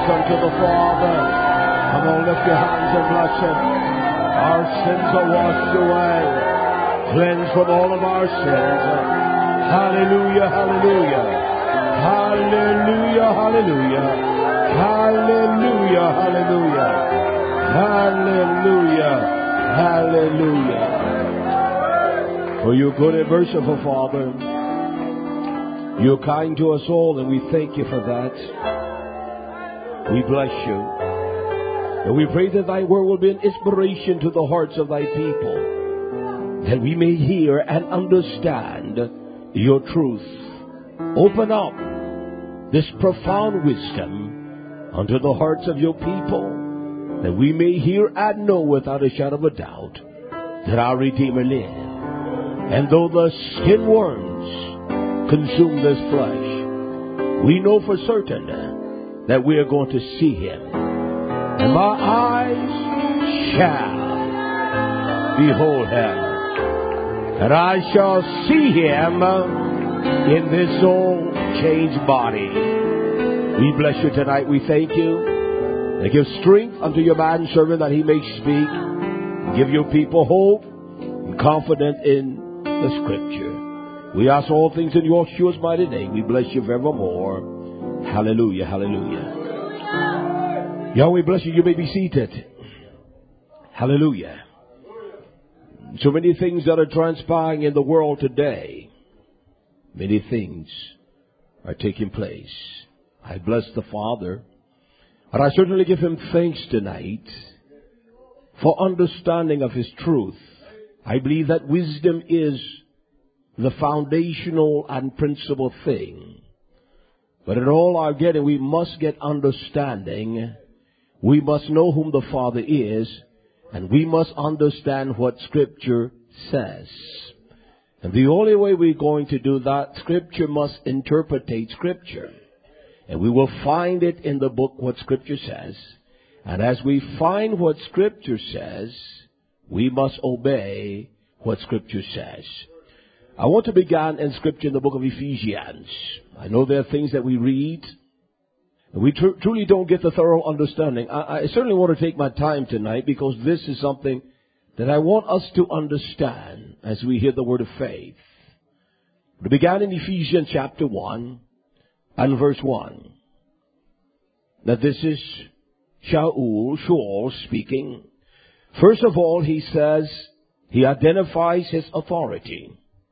unto the Father. Come on, lift your hands and bless Him. Our sins are washed away, cleansed from all of our sins. Hallelujah, hallelujah. Hallelujah, hallelujah. Hallelujah, hallelujah. Hallelujah, hallelujah. For you're good and merciful, Father. You're kind to us all, and we thank you for that. We bless you. And we pray that thy word will be an inspiration to the hearts of thy people, that we may hear and understand your truth. Open up this profound wisdom unto the hearts of your people, that we may hear and know without a shadow of a doubt that our Redeemer lives. And though the skin worms consume this flesh, we know for certain that we are going to see him. And my eyes shall behold him, and I shall see him in this old changed body. We bless you tonight. We thank you. And give strength unto your manservant that he may speak. Give your people hope and confidence in the Scripture. We ask all things in Yeshua's mighty name. We bless you forevermore. Hallelujah, hallelujah. Yahweh bless you. You may be seated. Hallelujah. So many things that are transpiring in the world today. Many things are taking place. I bless the Father. And I certainly give him thanks tonight for understanding of his truth. I believe that wisdom is the foundational and principal thing. But in all our getting, we must get understanding. We must know whom the Father is, and we must understand what Scripture says. And the only way we're going to do that, Scripture must interpretate Scripture. And we will find it in the book what Scripture says. And as we find what Scripture says, we must obey what Scripture says. I want to begin in Scripture in the book of Ephesians. I know there are things that we read, and we truly don't get the thorough understanding. I certainly want to take my time tonight, because this is something that I want us to understand as we hear the word of faith. We began in Ephesians chapter 1 and verse 1. Now this is Shaul speaking. First of all, he says, he identifies his authority.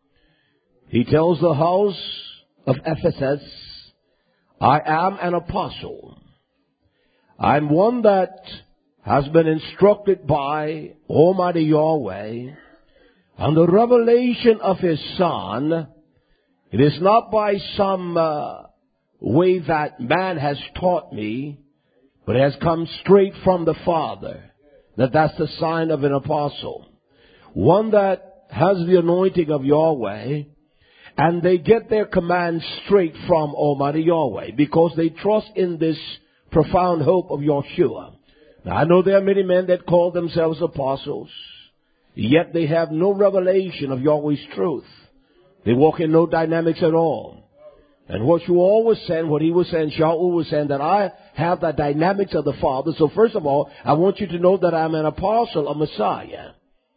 He tells the house of Ephesus, I am an apostle. I'm one that has been instructed by Almighty Yahweh on the revelation of his Son. It is not by some way that man has taught me, but it has come straight from the Father. That's the sign of an apostle. One that has the anointing of Yahweh, and they get their commands straight from Almighty Yahweh, because they trust in this profound hope of Yeshua. Now, I know there are many men that call themselves apostles, yet they have no revelation of Yahweh's truth. They walk in no dynamics at all. And what Shaul was saying, what he was saying, Shaul was saying, that I have the dynamics of the Father. So first of all, I want you to know that I'm an apostle of Messiah,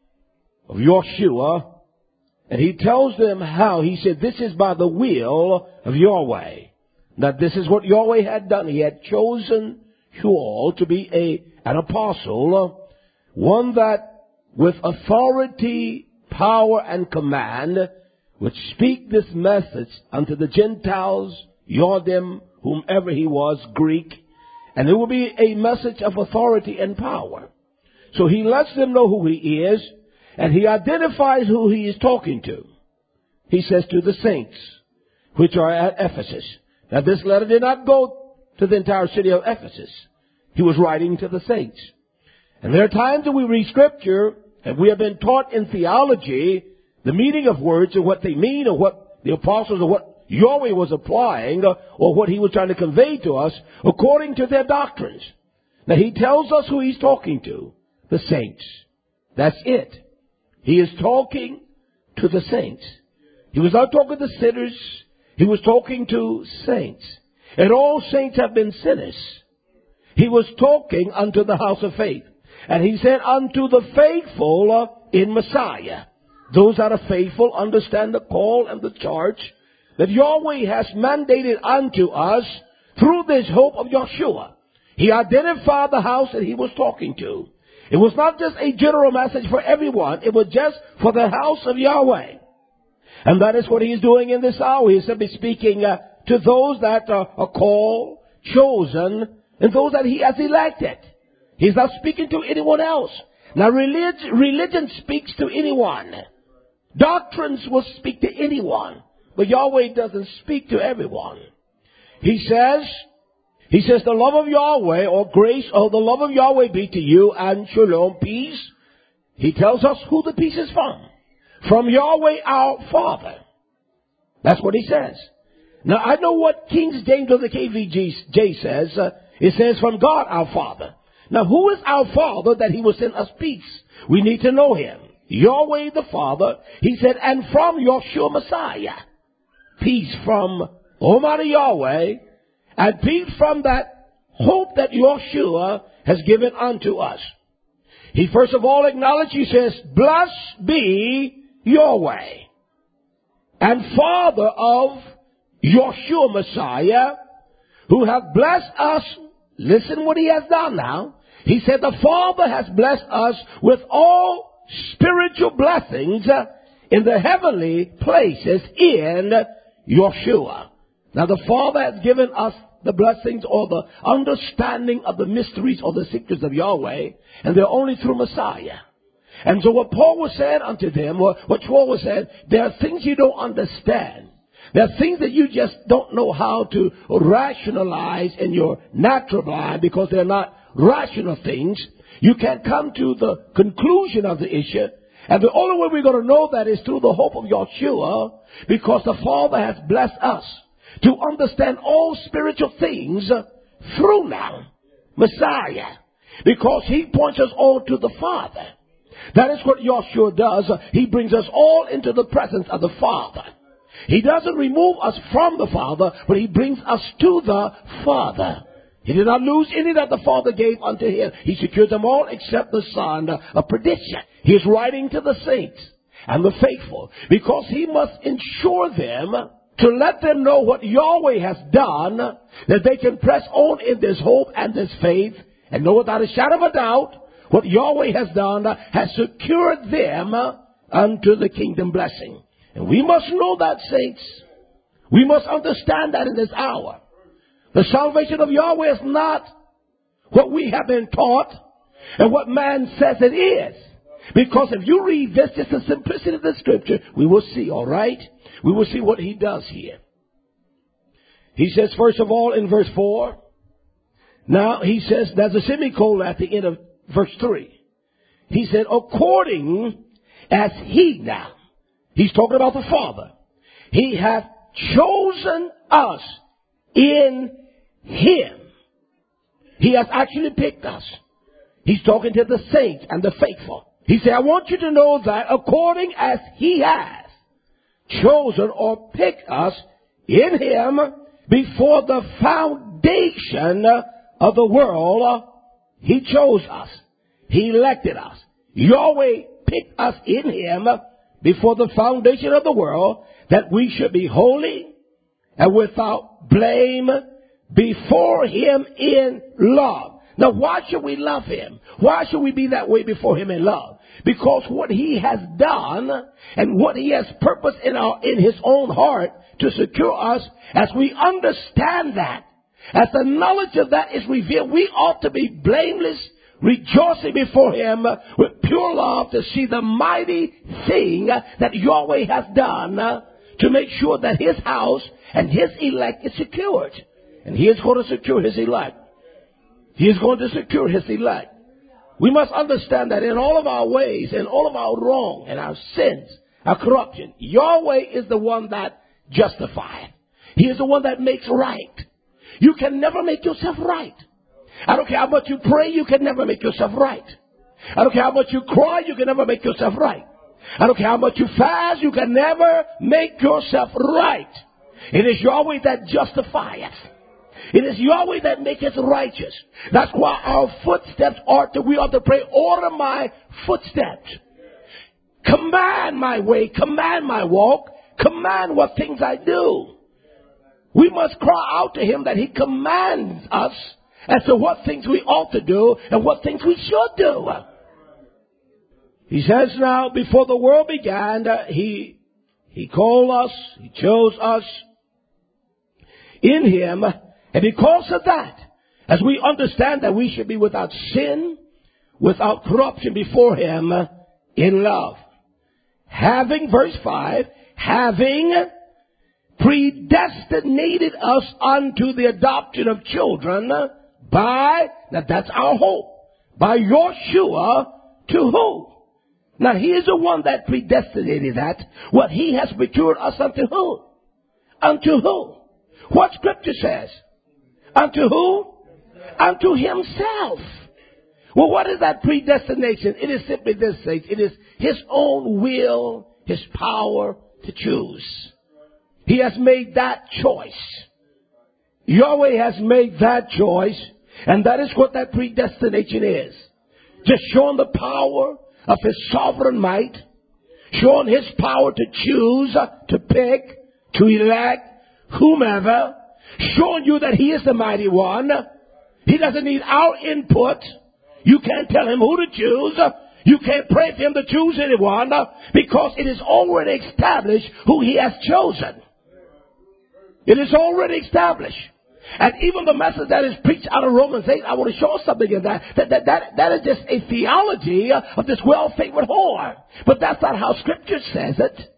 of Yeshua. And he tells them how. He said, this is by the will of Yahweh. That this is what Yahweh had done. He had chosen Shaul to be an apostle, one that with authority, power, and command would speak this message unto the Gentiles, Jordim, whomever he was, Greek, and it will be a message of authority and power. So he lets them know who he is, and he identifies who he is talking to. He says to the saints, which are at Ephesus. Now this letter did not go to the entire city of Ephesus. He was writing to the saints. And there are times that we read Scripture, and we have been taught in theology the meaning of words and what they mean, or what the apostles, or what Yahweh was applying, or what he was trying to convey to us according to their doctrines. Now he tells us who he's talking to, the saints. That's it. He is talking to the saints. He was not talking to sinners. He was talking to saints. And all saints have been sinners. he was talking unto the house of faith. And he said, unto the faithful in Messiah. Those that are faithful understand the call and the charge that Yahweh has mandated unto us through this hope of Yeshua. He identified the house that he was talking to. It was not just a general message for everyone. It was just for the house of Yahweh. And that is what he is doing in this hour. He is simply speaking to those that are called, chosen, and those that he has elected. He's not speaking to anyone else. Now religion speaks to anyone. Doctrines will speak to anyone. But Yahweh doesn't speak to everyone. He says, the love of Yahweh or grace or the love of Yahweh be to you and shalom, peace. He tells us who the peace is from. From Yahweh our Father. That's what he says. Now I know what King James or the KVJ says. It says from God our Father. Now who is our Father that he will send us peace? We need to know him. Yahweh the Father. He said, and from Yeshua Messiah. Peace from Almighty Yahweh. And peace from that hope that Yeshua has given unto us. He first of all acknowledged, he says, blessed be Yahweh and Father of Yeshua Messiah, who have blessed us. Listen what he has done now. He said the Father has blessed us with all spiritual blessings in the heavenly places in Yeshua. Now the Father has given us the blessings or the understanding of the mysteries or the secrets of Yahweh, and they're only through Messiah. And so what Paul was saying unto them, what Paul was saying, there are things you don't understand. There are things that you just don't know how to rationalize in your natural mind because they're not rational things. You can't come to the conclusion of the issue. And the only way we're going to know that is through the hope of Yeshua, because the Father has blessed us to understand all spiritual things through now Messiah, because he points us all to the Father. That is what Yeshua does. He brings us all into the presence of the Father. He doesn't remove us from the Father, but he brings us to the Father. He did not lose any that the Father gave unto him. He secured them all except the son of perdition. He is writing to the saints and the faithful because he must ensure them to let them know what Yahweh has done, that they can press on in this hope and this faith and know without a shadow of a doubt what Yahweh has done has secured them unto the kingdom blessing. And we must know that, saints. We must understand that in this hour. The salvation of Yahweh is not what we have been taught and what man says it is. Because if you read this, just the simplicity of the scripture, we will see, all right? We will see what he does here. He says, first of all, in verse 4, now he says, there's a semicolon at the end of verse 3. He said, according as he now, he's talking about the Father, he hath chosen us in him. He has actually picked us. He's talking to the saints and the faithful. He said, I want you to know that according as he has chosen or picked us in him before the foundation of the world, he chose us. He elected us. Yahweh picked us in him before the foundation of the world, that we should be holy and without blame before him in love. Now, why should we love him? Why should we be that way before him in love? Because what he has done and what he has purposed in his own heart to secure us, as we understand that, as the knowledge of that is revealed, we ought to be blameless, rejoicing before him with pure love to see the mighty thing that Yahweh has done to make sure that his house and his elect is secured. And he is going to secure his elect. He is going to secure his elect. We must understand that in all of our ways, in all of our wrong and our sins, our corruption, Yahweh is the one that justifies. He is the one that makes right. You can never make yourself right. I don't care how much you pray, you can never make yourself right. I don't care how much you cry, you can never make yourself right. I don't care how much you fast, you can never make yourself right. It is Yahweh that justifieth. It is Yahweh that maketh righteous. That's why our footsteps we ought to pray, order my footsteps. Command my way, command my walk, command what things I do. We must cry out to him that he commands us as to what things we ought to do and what things we should do. He says now, before the world began, he called us, he chose us in him, and because of that, as we understand that we should be without sin, without corruption before him in love. Having, verse 5, having predestinated us unto the adoption of children by, now that's our hope, by Yeshua to who? Now he is the one that predestinated that. What he has matured us unto who? Unto who? What scripture says? Unto who? Unto himself. Well, what is that predestination? It is simply this, saints. It is his own will, his power to choose. He has made that choice. Yahweh has made that choice, and that is what that predestination is. Just showing the power of his sovereign might, showing his power to choose, to pick, to elect whomever, showing you that he is the mighty one. He doesn't need our input. You can't tell him who to choose. You can't pray for him to choose anyone because it is already established who he has chosen. It is already established. And even the message that is preached out of Romans 8, I want to show something in that. That is just a theology of this well-favored whore. But that's not how Scripture says it.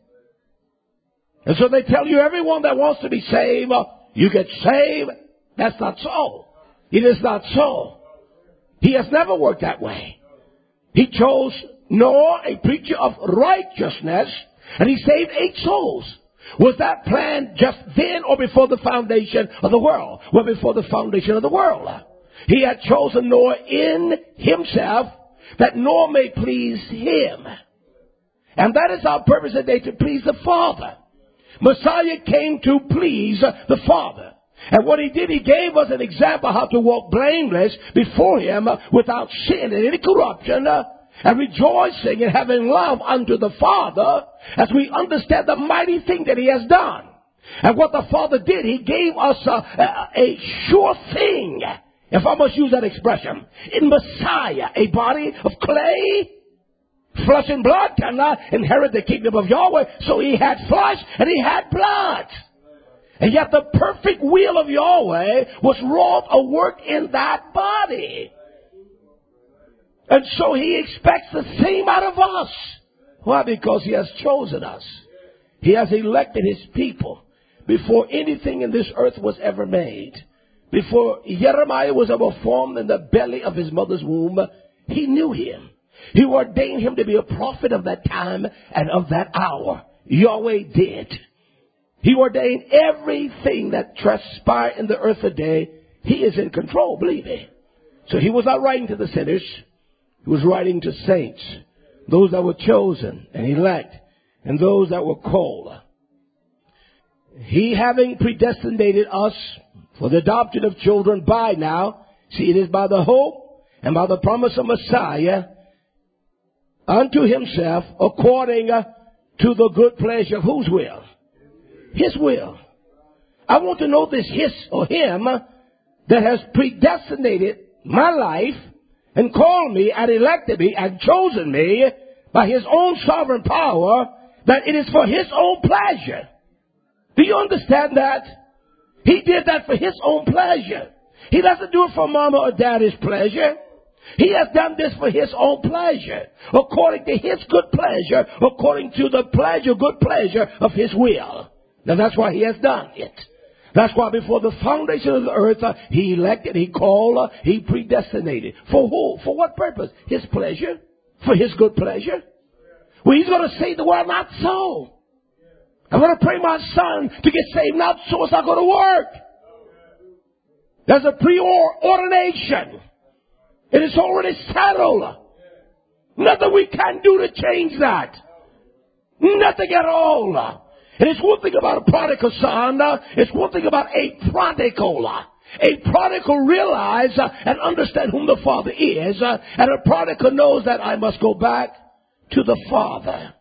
And so they tell you everyone that wants to be saved, you get saved. That's not so. It is not so. He has never worked that way. He chose Noah, a preacher of righteousness, and he saved 8 souls. Was that planned just then or before the foundation of the world? Well, before the foundation of the world. He had chosen Noah in himself that Noah may please him. And that is our purpose today, to please the Father. Messiah came to please the Father. And what he did, he gave us an example how to walk blameless before him without sin and any corruption, and rejoicing and having love unto the Father as we understand the mighty thing that he has done. And what the Father did, he gave us a sure thing, if I must use that expression, in Messiah, a body of clay. Flesh and blood cannot inherit the kingdom of Yahweh, so he had flesh and he had blood. And yet the perfect will of Yahweh was wrought a work in that body. And so he expects the same out of us. Why? Because he has chosen us. He has elected his people before anything in this earth was ever made. Before Jeremiah was ever formed in the belly of his mother's womb, he knew him. He ordained him to be a prophet of that time and of that hour. Yahweh did. He ordained everything that transpired in the earth today. He is in control, believe me. So he was not writing to the sinners. He was writing to saints, those that were chosen and elect, and those that were called. He having predestinated us for the adoption of children by now, see, it is by the hope and by the promise of Messiah, unto himself, according to the good pleasure of whose will? His will. I want to know this his or him that has predestinated my life and called me and elected me and chosen me by his own sovereign power, that it is for his own pleasure. Do you understand that? He did that for his own pleasure. He doesn't do it for mama or daddy's pleasure. He has done this for his own pleasure, according to his good pleasure, according to the pleasure, good pleasure of his will. Now that's why he has done it. That's why before the foundation of the earth, he elected, he called, he predestinated. For who? For what purpose? His pleasure? For his good pleasure? Well, he's going to say the word, not so. I'm going to pray my son to get saved, not so. It's not going to work. There's a pre-ordination. It is already settled. Nothing we can do to change that. Nothing at all. And it's one thing about a prodigal son. It's one thing about a prodigal. A prodigal realizes and understands whom the Father is, and a prodigal knows that I must go back to the Father.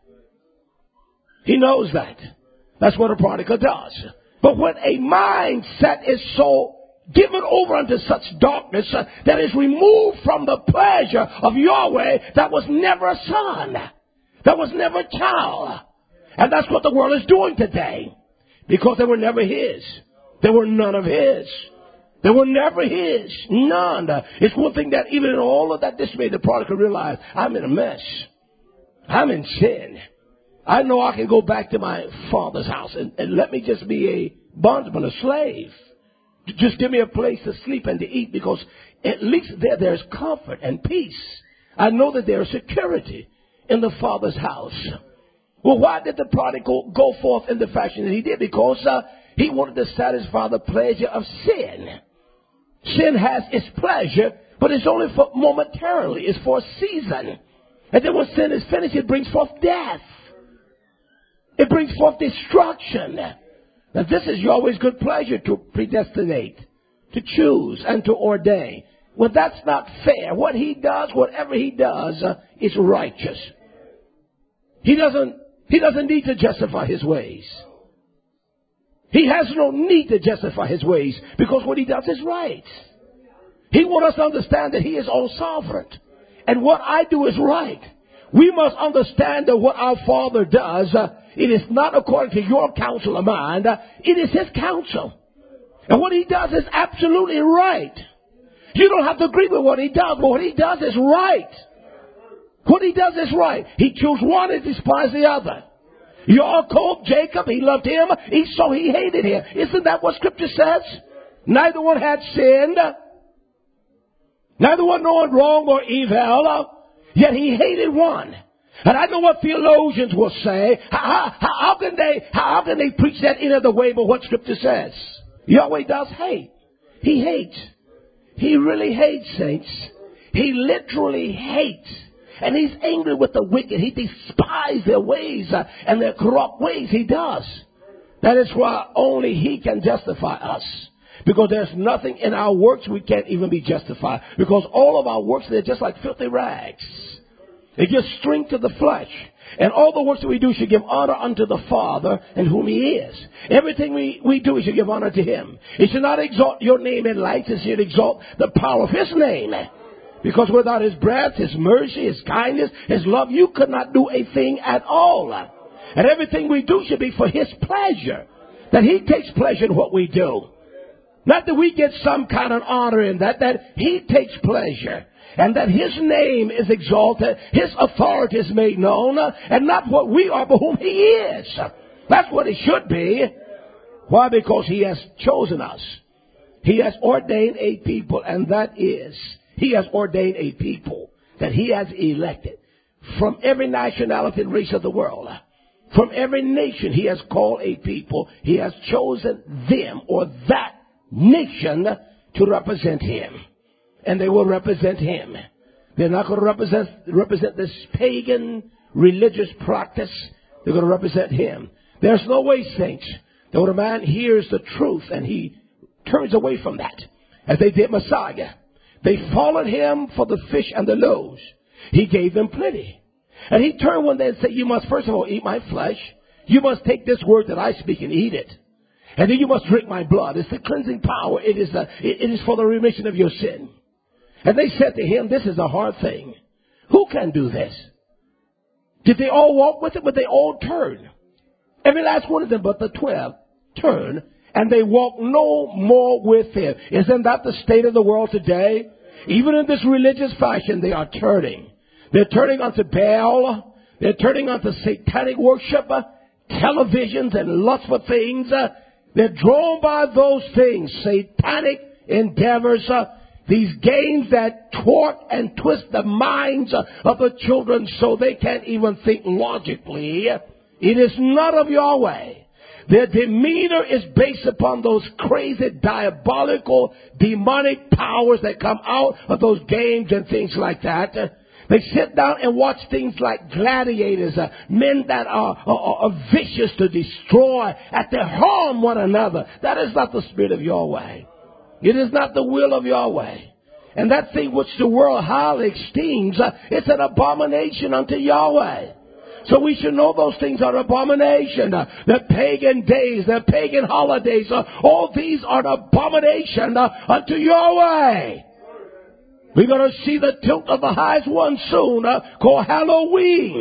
He knows that. That's what a prodigal does. But when a mindset is so given over unto such darkness that is removed from the pleasure of Yahweh, that was never a son. That was never a child. And that's what the world is doing today. Because they were never his. They were none of his. They were never his. None. It's one thing that even in all of that dismay, the prodigal realized, I'm in a mess. I'm in sin. I know I can go back to my father's house and let me just be a bondsman, a slave. Just give me a place to sleep and to eat, because at least there's comfort and peace. I know that there's security in the Father's house. Well, why did the prodigal go forth in the fashion that he did? Because he wanted to satisfy the pleasure of sin. Sin has its pleasure, but it's only for momentarily. It's for a season. And then when sin is finished, it brings forth death. It brings forth destruction. Now, this is Yahweh's good pleasure, to predestinate, to choose, and to ordain. Well, that's not fair. What he does, whatever he does, is righteous. He doesn't need to justify his ways. He has no need to justify his ways, because what he does is right. He wants us to understand that he is all sovereign. And what I do is right. We must understand that what our Father does, it is not according to your counsel or mine. It is his counsel. And what he does is absolutely right. You don't have to agree with what he does, but what he does is right. What he does is right. He chose one and despised the other. Yaakov, Jacob, he loved him. Esau, he hated him. Isn't that what Scripture says? Neither one had sinned. Neither one knowing wrong or evil. Yet he hated one. And I know what theologians will say. How can they preach that any other way but what Scripture says? Yahweh does hate. He hates. He really hates, saints. He literally hates. And he's angry with the wicked. He despises their ways and their corrupt ways. He does. That is why only he can justify us. Because there's nothing in our works we can't even be justified. Because all of our works, they're just like filthy rags. They just string to the flesh. And all the works that we do should give honor unto the Father and whom he is. Everything we do, we should give honor to him. It should not exalt your name in lights. It should exalt the power of his name. Because without his breath, his mercy, his kindness, his love, you could not do a thing at all. And everything we do should be for his pleasure. That he takes pleasure in what we do. Not that we get some kind of honor in that he takes pleasure. And that his name is exalted, his authority is made known, and not what we are, but whom he is. That's what it should be. Why? Because he has chosen us. He has ordained a people, and that is, he has ordained a people that he has elected from every nationality and race of the world. From every nation he has called a people. He has chosen them or that nation to represent him. And they will represent him. They're not going to represent this pagan religious practice. They're going to represent him. There's no way, saints, that when a man hears the truth and he turns away from that, as they did Messiah, they followed him for the fish and the loaves. He gave them plenty. And he turned one day and said, you must first of all eat my flesh. You must take this word that I speak and eat it. And then you must drink my blood. It's the cleansing power. It is for the remission of your sin. And they said to him, this is a hard thing. Who can do this? Did they all walk with it? But they all turned. Every last one of them but the 12 turned. And they walk no more with him. Isn't that the state of the world today? Even in this religious fashion, they are turning. They're turning onto Baal. They're turning onto satanic worship, televisions and lust for things. They're drawn by those things, satanic endeavors, these games that thwart and twist the minds of the children so they can't even think logically. It is not of Yahweh. Their demeanor is based upon those crazy, diabolical, demonic powers that come out of those games and things like that. They sit down and watch things like gladiators, men that are vicious to destroy, that they harm one another. That is not the spirit of Yahweh. It is not the will of Yahweh. And that thing which the world highly esteems, it's an abomination unto Yahweh. So we should know those things are abomination. The pagan days, the pagan holidays, all these are an abomination unto Yahweh. We're going to see the tilt of the highest one soon, called Halloween.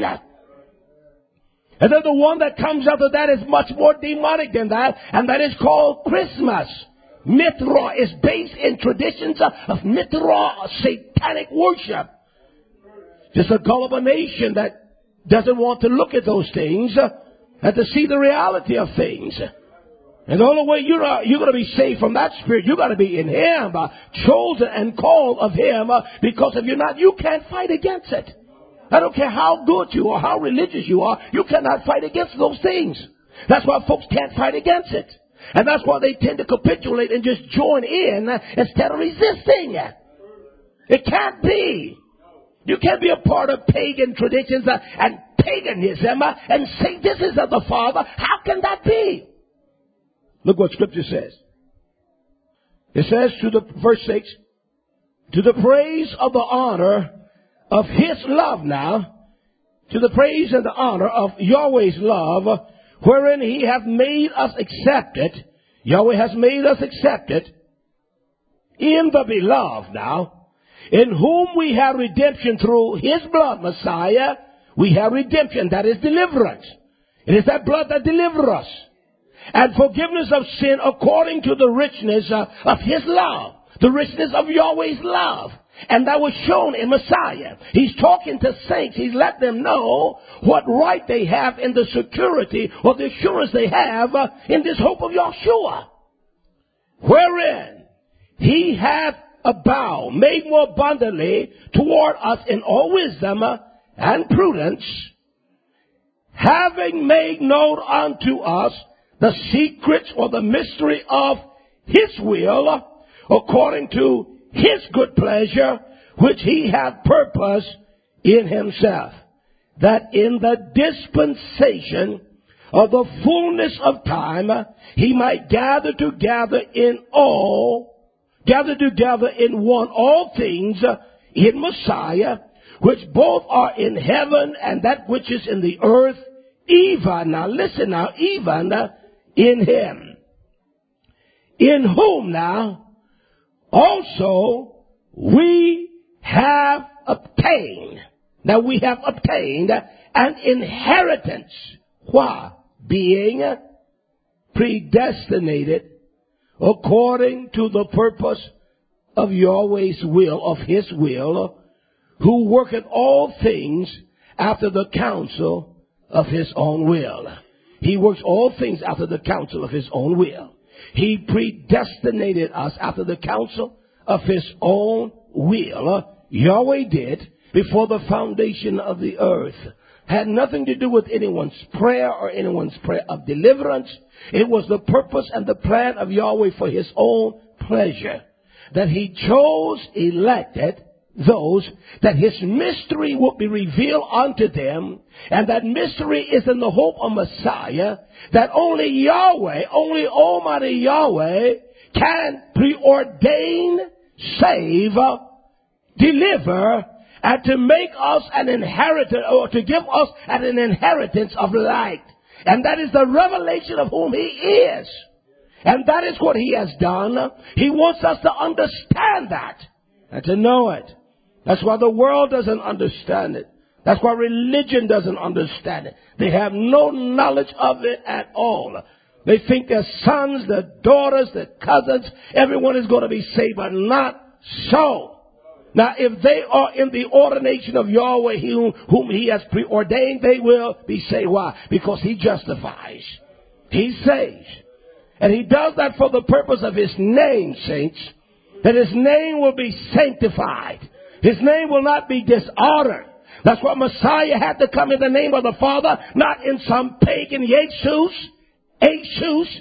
And then the one that comes after that is much more demonic than that, and that is called Christmas. Mithra is based in traditions of Mithra, satanic worship. Just a gullible nation that doesn't want to look at those things and to see the reality of things. And the only way you're going to be saved from that spirit, you got to be in Him, chosen and called of Him, because if you're not, you can't fight against it. I don't care how good you are, how religious you are, you cannot fight against those things. That's why folks can't fight against it. And that's why they tend to capitulate and just join in instead of resisting. It can't be. You can't be a part of pagan traditions and paganism and say this is of the Father. How can that be? Look what Scripture says. It says verse 6, to the praise of the honor of His love now, to the praise and the honor of Yahweh's love, wherein He hath made us accepted. Yahweh has made us accepted in the beloved now, in whom we have redemption through His blood, Messiah. We have redemption, that is deliverance. It is that blood that delivers us. And forgiveness of sin according to the richness of His love. The richness of Yahweh's love. And that was shown in Messiah. He's talking to saints. He's let them know what right they have in the security or the assurance they have in this hope of Yahshua. Wherein He hath abound, made more abundantly toward us in all wisdom and prudence, having made known unto us the secrets or the mystery of His will, according to His good pleasure, which He hath purposed in Himself, that in the dispensation of the fullness of time He might gather together in one all things in Messiah, which both are in heaven and that which is in the earth, even, now listen now, even in Him, in whom now also we have obtained. Now we have obtained an inheritance. Why? Being predestinated according to the purpose of Yahweh's will, of His will, who worketh all things after the counsel of His own will. He works all things after the counsel of His own will. He predestinated us after the counsel of His own will. Yahweh did before the foundation of the earth. Had nothing to do with anyone's prayer or anyone's prayer of deliverance. It was the purpose and the plan of Yahweh for His own pleasure, that He chose, elected those, that His mystery would be revealed unto them, and that mystery is in the hope of Messiah, that only Yahweh, only Almighty Yahweh can preordain, save, deliver, and to make us an inheritance, or to give us an inheritance of light. And that is the revelation of whom He is. And that is what He has done. He wants us to understand that and to know it. That's why the world doesn't understand it. That's why religion doesn't understand it. They have no knowledge of it at all. They think their sons, their daughters, their cousins, everyone is going to be saved, but not so. Now, if they are in the ordination of Yahweh, whom He has preordained, they will be saved. Why? Because He justifies. He saves. And He does that for the purpose of His name, saints. That His name will be sanctified. His name will not be dishonored. That's why Messiah had to come in the name of the Father, not in some pagan Yeshus,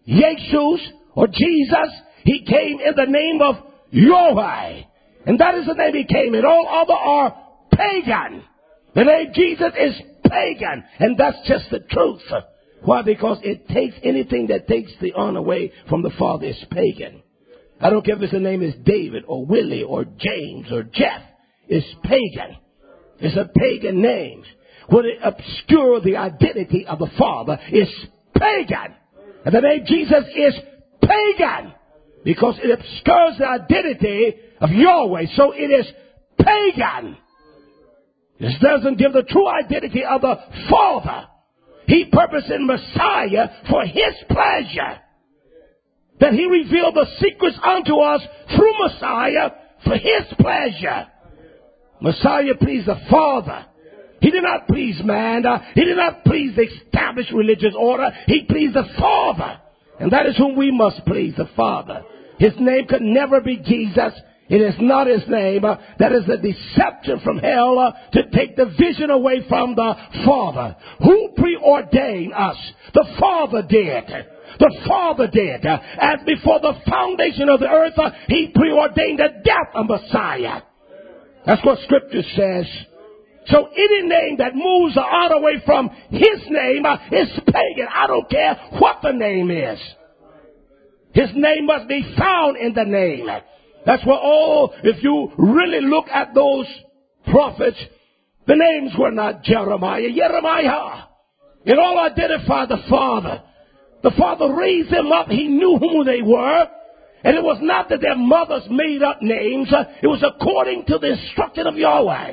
or Jesus. He came in the name of Yahweh. And that is the name He came in. All other are pagan. The name Jesus is pagan. And that's just the truth. Why? Because it takes anything that takes the honor away from the Father is pagan. I don't care if his name is David or Willie or James or Jeff. It's pagan. It's a pagan name. When it obscures the identity of the Father, it's pagan. And the name Jesus is pagan because it obscures the identity of Yahweh. So it is pagan. This doesn't give the true identity of the Father. He purposed in Messiah for his pleasure. That he revealed the secrets unto us through Messiah for his pleasure. Messiah pleased the Father. He did not please man. He did not please the established religious order. He pleased the Father. And that is whom we must please, the Father. His name could never be Jesus. It is not his name. That is a deception from hell to take the vision away from the Father. Who preordained us? The Father did. The Father did. As before the foundation of the earth, he preordained the death of Messiah. That's what Scripture says. So any name that moves the honor away from his name is pagan. I don't care what the name is. His name must be found in the name. That's what if you really look at those prophets, the names were not Jeremiah. It all identified the Father. The Father raised them up. He knew who they were. And it was not that their mothers made up names. It was according to the instruction of Yahweh.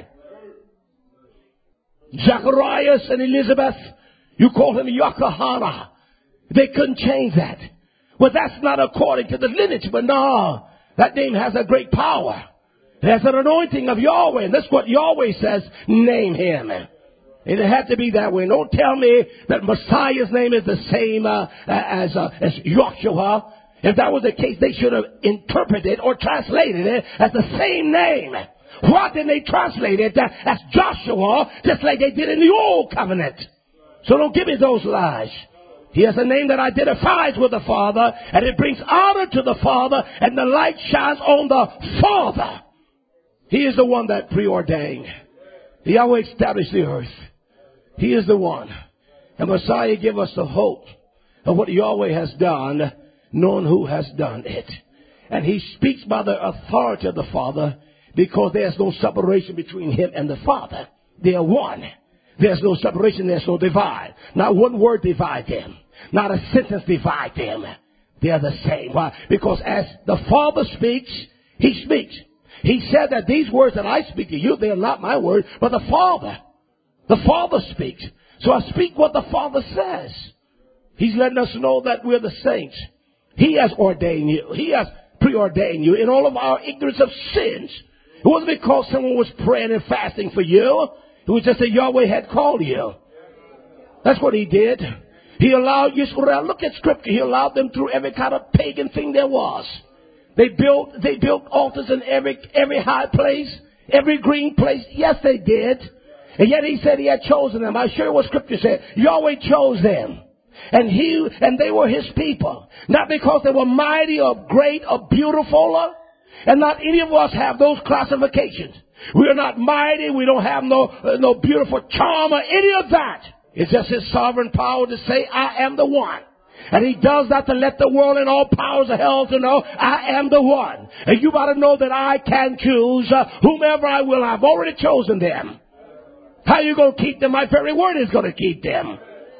Zacharias and Elizabeth, you call him Yakahana. They couldn't change that. Well, that's not according to the lineage, but no, that name has a great power. It has an anointing of Yahweh, and that's what Yahweh says, name him. And it had to be that way. Don't tell me that Messiah's name is the same as Joshua. If that was the case, they should have interpreted or translated it as the same name. Why didn't they translate it as Joshua, just like they did in the Old Covenant? So don't give me those lies. He has a name that identifies with the Father, and it brings honor to the Father, and the light shines on the Father. He is the one that preordained. Yahweh established the earth. He is the one. And Messiah gave us the hope of what Yahweh has done, knowing who has done it. And he speaks by the authority of the Father, because there's no separation between him and the Father. They are one. There's no separation. There's no divide. Not one word divides them. Not a sentence divides them. They are the same. Why? Because as the Father speaks, he speaks. He said that these words that I speak to you, they are not my words, but the Father. The Father speaks. So I speak what the Father says. He's letting us know that we're the saints. He has ordained you. He has preordained you in all of our ignorance of sins. It wasn't because someone was praying and fasting for you. It was just that Yahweh had called you. That's what he did. He allowed Israel. Look at Scripture. He allowed them through every kind of pagan thing there was. They built altars in every high place, every green place. Yes, they did. And yet he said he had chosen them. I show you what Scripture said. Yahweh chose them. And they were his people. Not because they were mighty or great or beautiful. And not any of us have those classifications. We are not mighty. We don't have no beautiful charm or any of that. It's just his sovereign power to say, I am the one. And he does that to let the world and all powers of hell to know, I am the one. And you got to know that I can choose whomever I will. I've already chosen them. How are you going to keep them? My very word is going to keep them.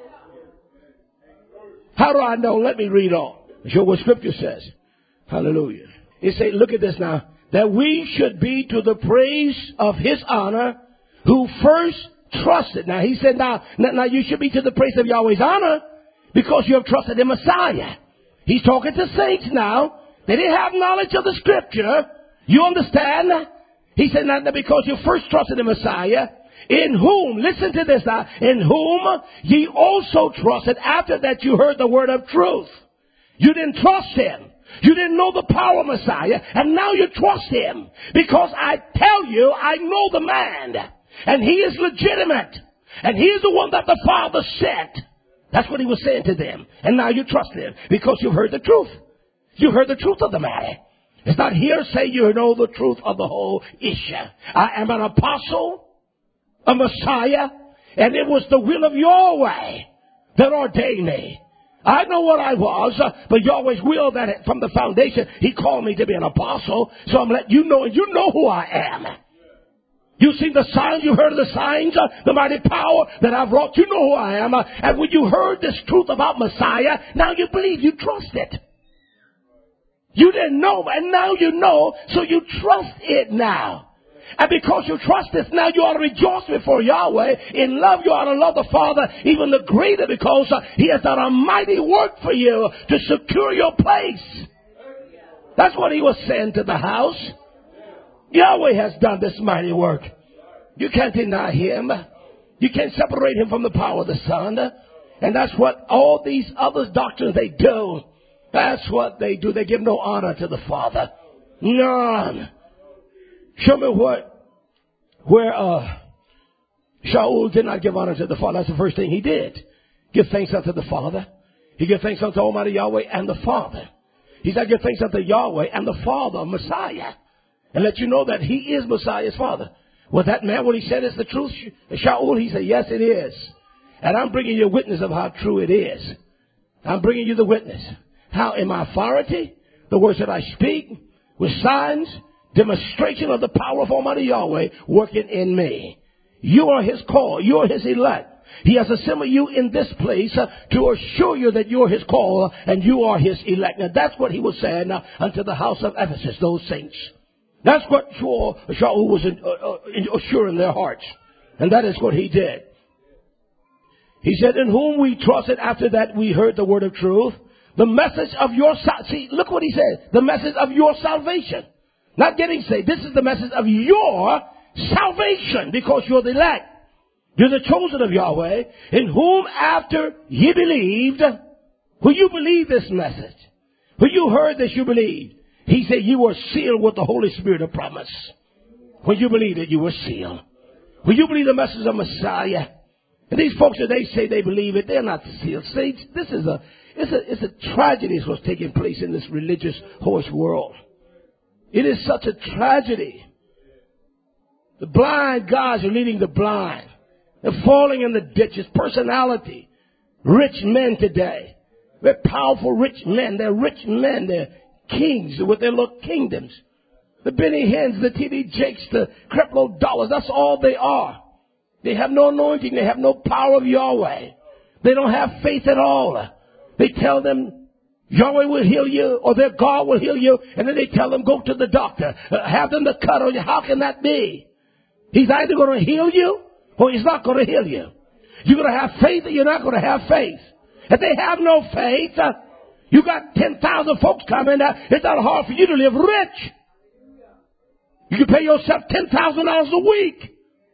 How do I know? Let me read on. Show what Scripture says. Hallelujah. It says, look at this now. That we should be to the praise of his honor who first trusted. Now he said, now you should be to the praise of Yahweh's honor because you have trusted in Messiah. He's talking to saints now. They didn't have knowledge of the Scripture. You understand? He said, now because you first trusted in Messiah, in whom, listen to this now, in whom ye also trusted after that you heard the word of truth. You didn't trust him. You didn't know the power of Messiah, and now you trust him. Because I tell you, I know the man, and he is legitimate, and he is the one that the Father sent. That's what he was saying to them. And now you trust him, because you've heard the truth. You heard the truth of the matter. It's not hearsay, you know the truth of the whole issue. I am an apostle, a Messiah, and it was the will of Yahweh that ordained me. I know what I was, but Yahweh's will that from the foundation, He called me to be an apostle. So I'm letting you know, and you know who I am. You've seen the signs, you've heard of the signs, the mighty power that I've wrought. You know who I am. And when you heard this truth about Messiah, now you believe, you trust it. You didn't know, and now you know, so you trust it now. And because you trust this, now you ought to rejoice before Yahweh. In love, you ought to love the Father even the greater, because He has done a mighty work for you to secure your place. That's what He was saying to the house. Yahweh has done this mighty work. You can't deny Him. You can't separate Him from the power of the Son. And that's what all these other doctrines they do. That's what they do. They give no honor to the Father. None. Show me where Shaul did not give honor to the Father. That's the first thing he did. Give thanks unto the Father. He gave thanks unto Almighty Yahweh and the Father. He said, give thanks unto Yahweh and the Father of Messiah. And let you know that He is Messiah's Father. Well, that man, when he said it's the truth, Shaul, he said, yes, it is. And I'm bringing you a witness of how true it is. I'm bringing you the witness. How in my authority, the words that I speak, with signs, demonstration of the power of Almighty Yahweh working in me. You are His call. You are His elect. He has assembled you in this place to assure you that you're His call and you are His elect. Now that's what He was saying unto the house of Ephesus, those saints. That's what Shaul was assuring their hearts. And that is what he did. He said, in whom we trusted after that we heard the word of truth. The message of your see, look what he said. The message of your salvation. Not getting saved. This is the message of your salvation, because you're the elect. You're the chosen of Yahweh, in whom after ye believed. When you believe this message, when you heard this, you believed. He said you were sealed with the Holy Spirit of promise. When you believed it, you were sealed. When you believe the message of Messiah, and these folks that they say they believe it, they're not sealed. Saints, this is it's a tragedy that's what's taking place in this religious horse world. It is such a tragedy. The blind guys are leading the blind. They're falling in the ditches. Personality. Rich men today. They're powerful rich men. They're rich men. They're kings with their little kingdoms. The Benny Hinns, the T.D. Jakes, the Creflo Dollars. That's all they are. They have no anointing. They have no power of Yahweh. They don't have faith at all. They tell them Yahweh will heal you, or their God will heal you, and then they tell them go to the doctor. Have them to cut on you. How can that be? He's either going to heal you or He's not going to heal you. You're going to have faith or you're not going to have faith. If they have no faith, you got 10,000 folks coming. It's not hard for you to live rich. You can pay yourself $10,000 a week.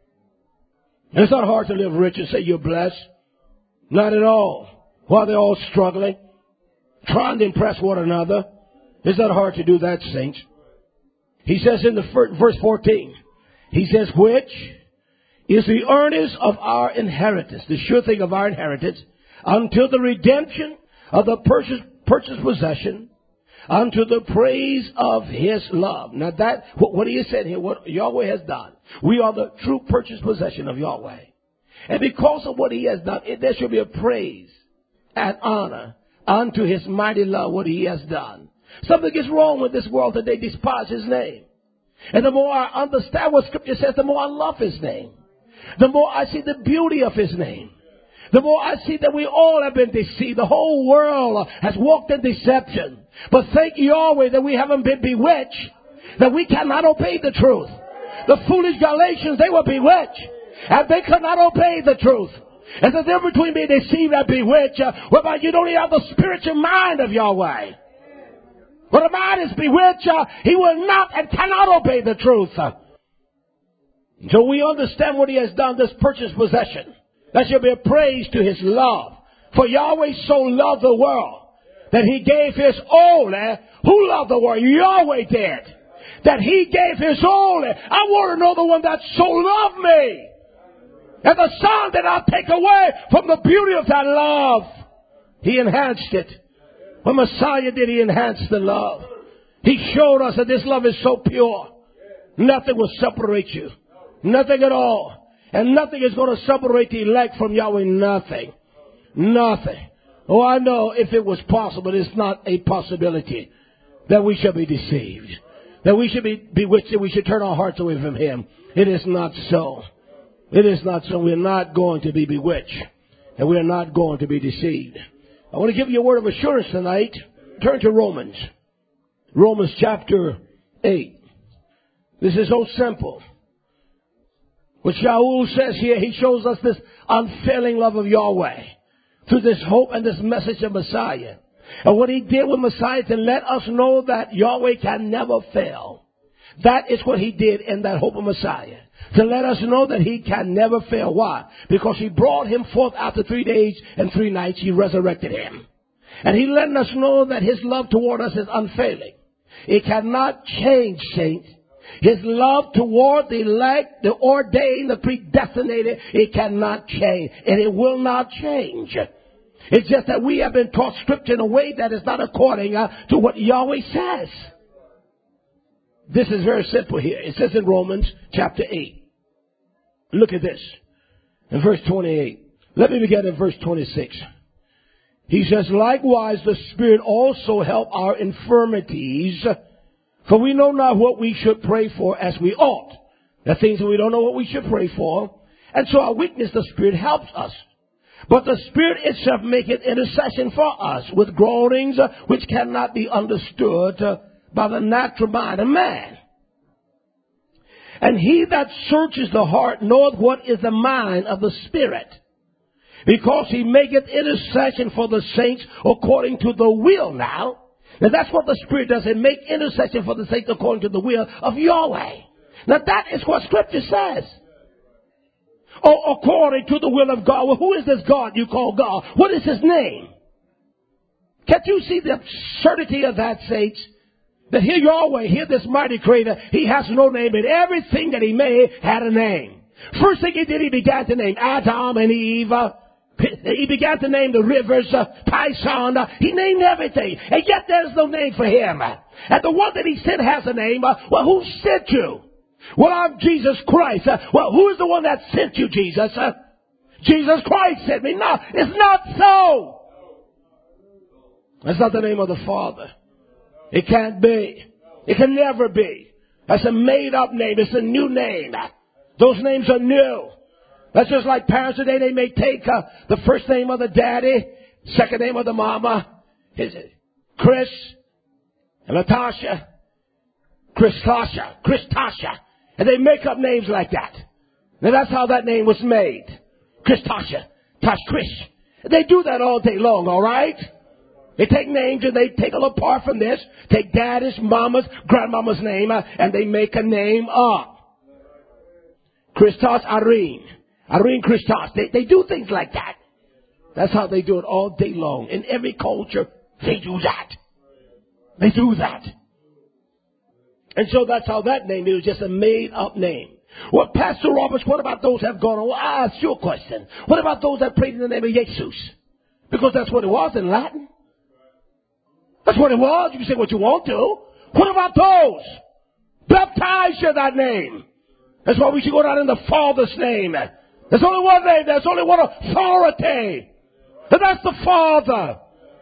It's not hard to live rich and say you're blessed. Not at all. While they're all struggling, trying to impress one another. It's not hard to do that, saints. He says in the verse 14, he says, which is the earnest of our inheritance, the sure thing of our inheritance, until the redemption of the purchased possession, unto the praise of His love. Now that, what he has said here, what Yahweh has done, we are the true purchased possession of Yahweh. And because of what He has done, there should be a praise and honor unto His mighty love, what He has done. Something is wrong with this world that they despise His name. And the more I understand what Scripture says, the more I love His name. The more I see the beauty of His name. The more I see that we all have been deceived. The whole world has walked in deception. But thank Yahweh that we haven't been bewitched, that we cannot obey the truth. The foolish Galatians, they were bewitched, and they could not obey the truth. And the difference between being deceived and bewitched, whereby you don't even have the spiritual mind of Yahweh. When a man is bewitched, he will not and cannot obey the truth. So we understand what He has done, this purchased possession. That should be a praise to His love. For Yahweh so loved the world that He gave His only. Who loved the world? Yahweh did. That He gave His only. I want to know the one that so loved me. And the Son did not take away from the beauty of that love. He enhanced it. When Messiah did, He enhanced the love. He showed us that this love is so pure. Nothing will separate you. Nothing at all. And nothing is going to separate the elect from Yahweh. Nothing. Nothing. Oh, I know if it was possible, it's not a possibility that we shall be deceived, that we should be bewitched, that we should turn our hearts away from him. It is not so. It is not so. We're not going to be bewitched, and we are not going to be deceived. I want to give you a word of assurance tonight. Turn to Romans. Romans chapter 8. This is so simple. What Shaul says here, he shows us this unfailing love of Yahweh through this hope and this message of Messiah. And what he did with Messiah to let us know that Yahweh can never fail. That is what he did in that hope of Messiah. To let us know that he can never fail. Why? Because he brought him forth after 3 days and 3 nights. He resurrected him. And he letting us know that his love toward us is unfailing. It cannot change, saints. His love toward the elect, the ordained, the predestinated, it cannot change. And it will not change. It's just that we have been taught scripture in a way that is not according to what Yahweh says. This is very simple here. It says in Romans chapter 8. Look at this. In verse 28. Let me begin in verse 26. He says, likewise the Spirit also help our infirmities, for we know not what we should pray for as we ought. There are things that we don't know what we should pray for. And so our weakness, the Spirit helps us. But the Spirit itself maketh intercession for us with groanings which cannot be understood by the natural mind of man. And he that searches the heart knoweth what is the mind of the Spirit, because he maketh intercession for the saints according to the will now. Now that's what the Spirit does. It make intercession for the saints according to the will of Yahweh. Now that is what Scripture says. Oh, according to the will of God. Well, who is this God you call God? What is his name? Can't you see the absurdity of that, saints? That here Yahweh, here this mighty creator, he has no name, and everything that he made had a name. First thing he did, he began to name Adam and Eve. He began to name the rivers, Pison. He named everything. And yet there's no name for him. And the one that he sent has a name. Well, who sent you? Well, I'm Jesus Christ. Well, who is the one that sent you, Jesus? Jesus Christ sent me. No, it's not so. That's not the name of the Father. It can't be. It can never be. That's a made-up name. It's a new name. Those names are new. That's just like parents today. They may take the first name of the daddy, second name of the mama. Is it Chris and Latasha, Christasha. And they make up names like that. Now that's how that name was made. Christasha, Chris. They do that all day long, all right? They take names and they take a little part from this, take daddy's, mama's, grandmama's name, and they make a name up. Christos, Irene Christos. They do things like that. That's how they do it all day long. In every culture, they do that. They do that. And so that's how that name is, just a made-up name. Well, Pastor Roberts, what about those that have gone on? Well, I ask you a question. What about those that prayed in the name of Jesus? Because that's what it was in Latin. That's what it was. You can say what you want to. What about those? Baptize you that name. That's why we should go down in the Father's name. There's only one name. There's only one authority. And that's the Father.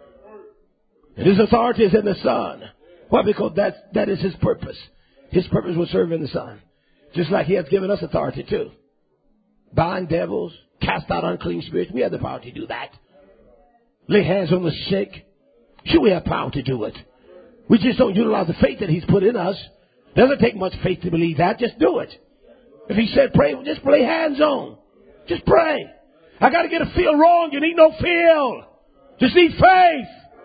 And his authority is in the Son. Why? Because that is his purpose. His purpose was serving the Son. Just like he has given us authority too. Bind devils, cast out unclean spirits. We have the power to do that. Lay hands on the sick. Sure, we have power to do it. We just don't utilize the faith that he's put in us. It doesn't take much faith to believe that. Just do it. If he said pray, just lay hands on. Just pray. I got to get a feel wrong. You need no feel. Just need faith.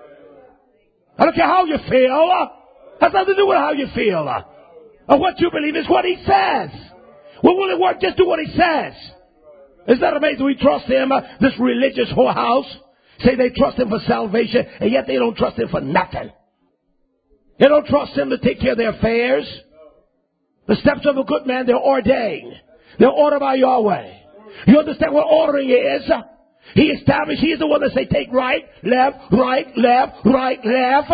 I don't care how you feel. Has nothing to do with how you feel. Or what you believe is what he says. Well, will it work? Just do what he says. Isn't that amazing? We trust him. This religious whorehouse say they trust him for salvation, and yet they don't trust him for nothing. They don't trust him to take care of their affairs. The steps of a good man, they're ordained. They're ordered by Yahweh. You understand what ordering is? He established, he is the one that say take right, left, right, left, right, left.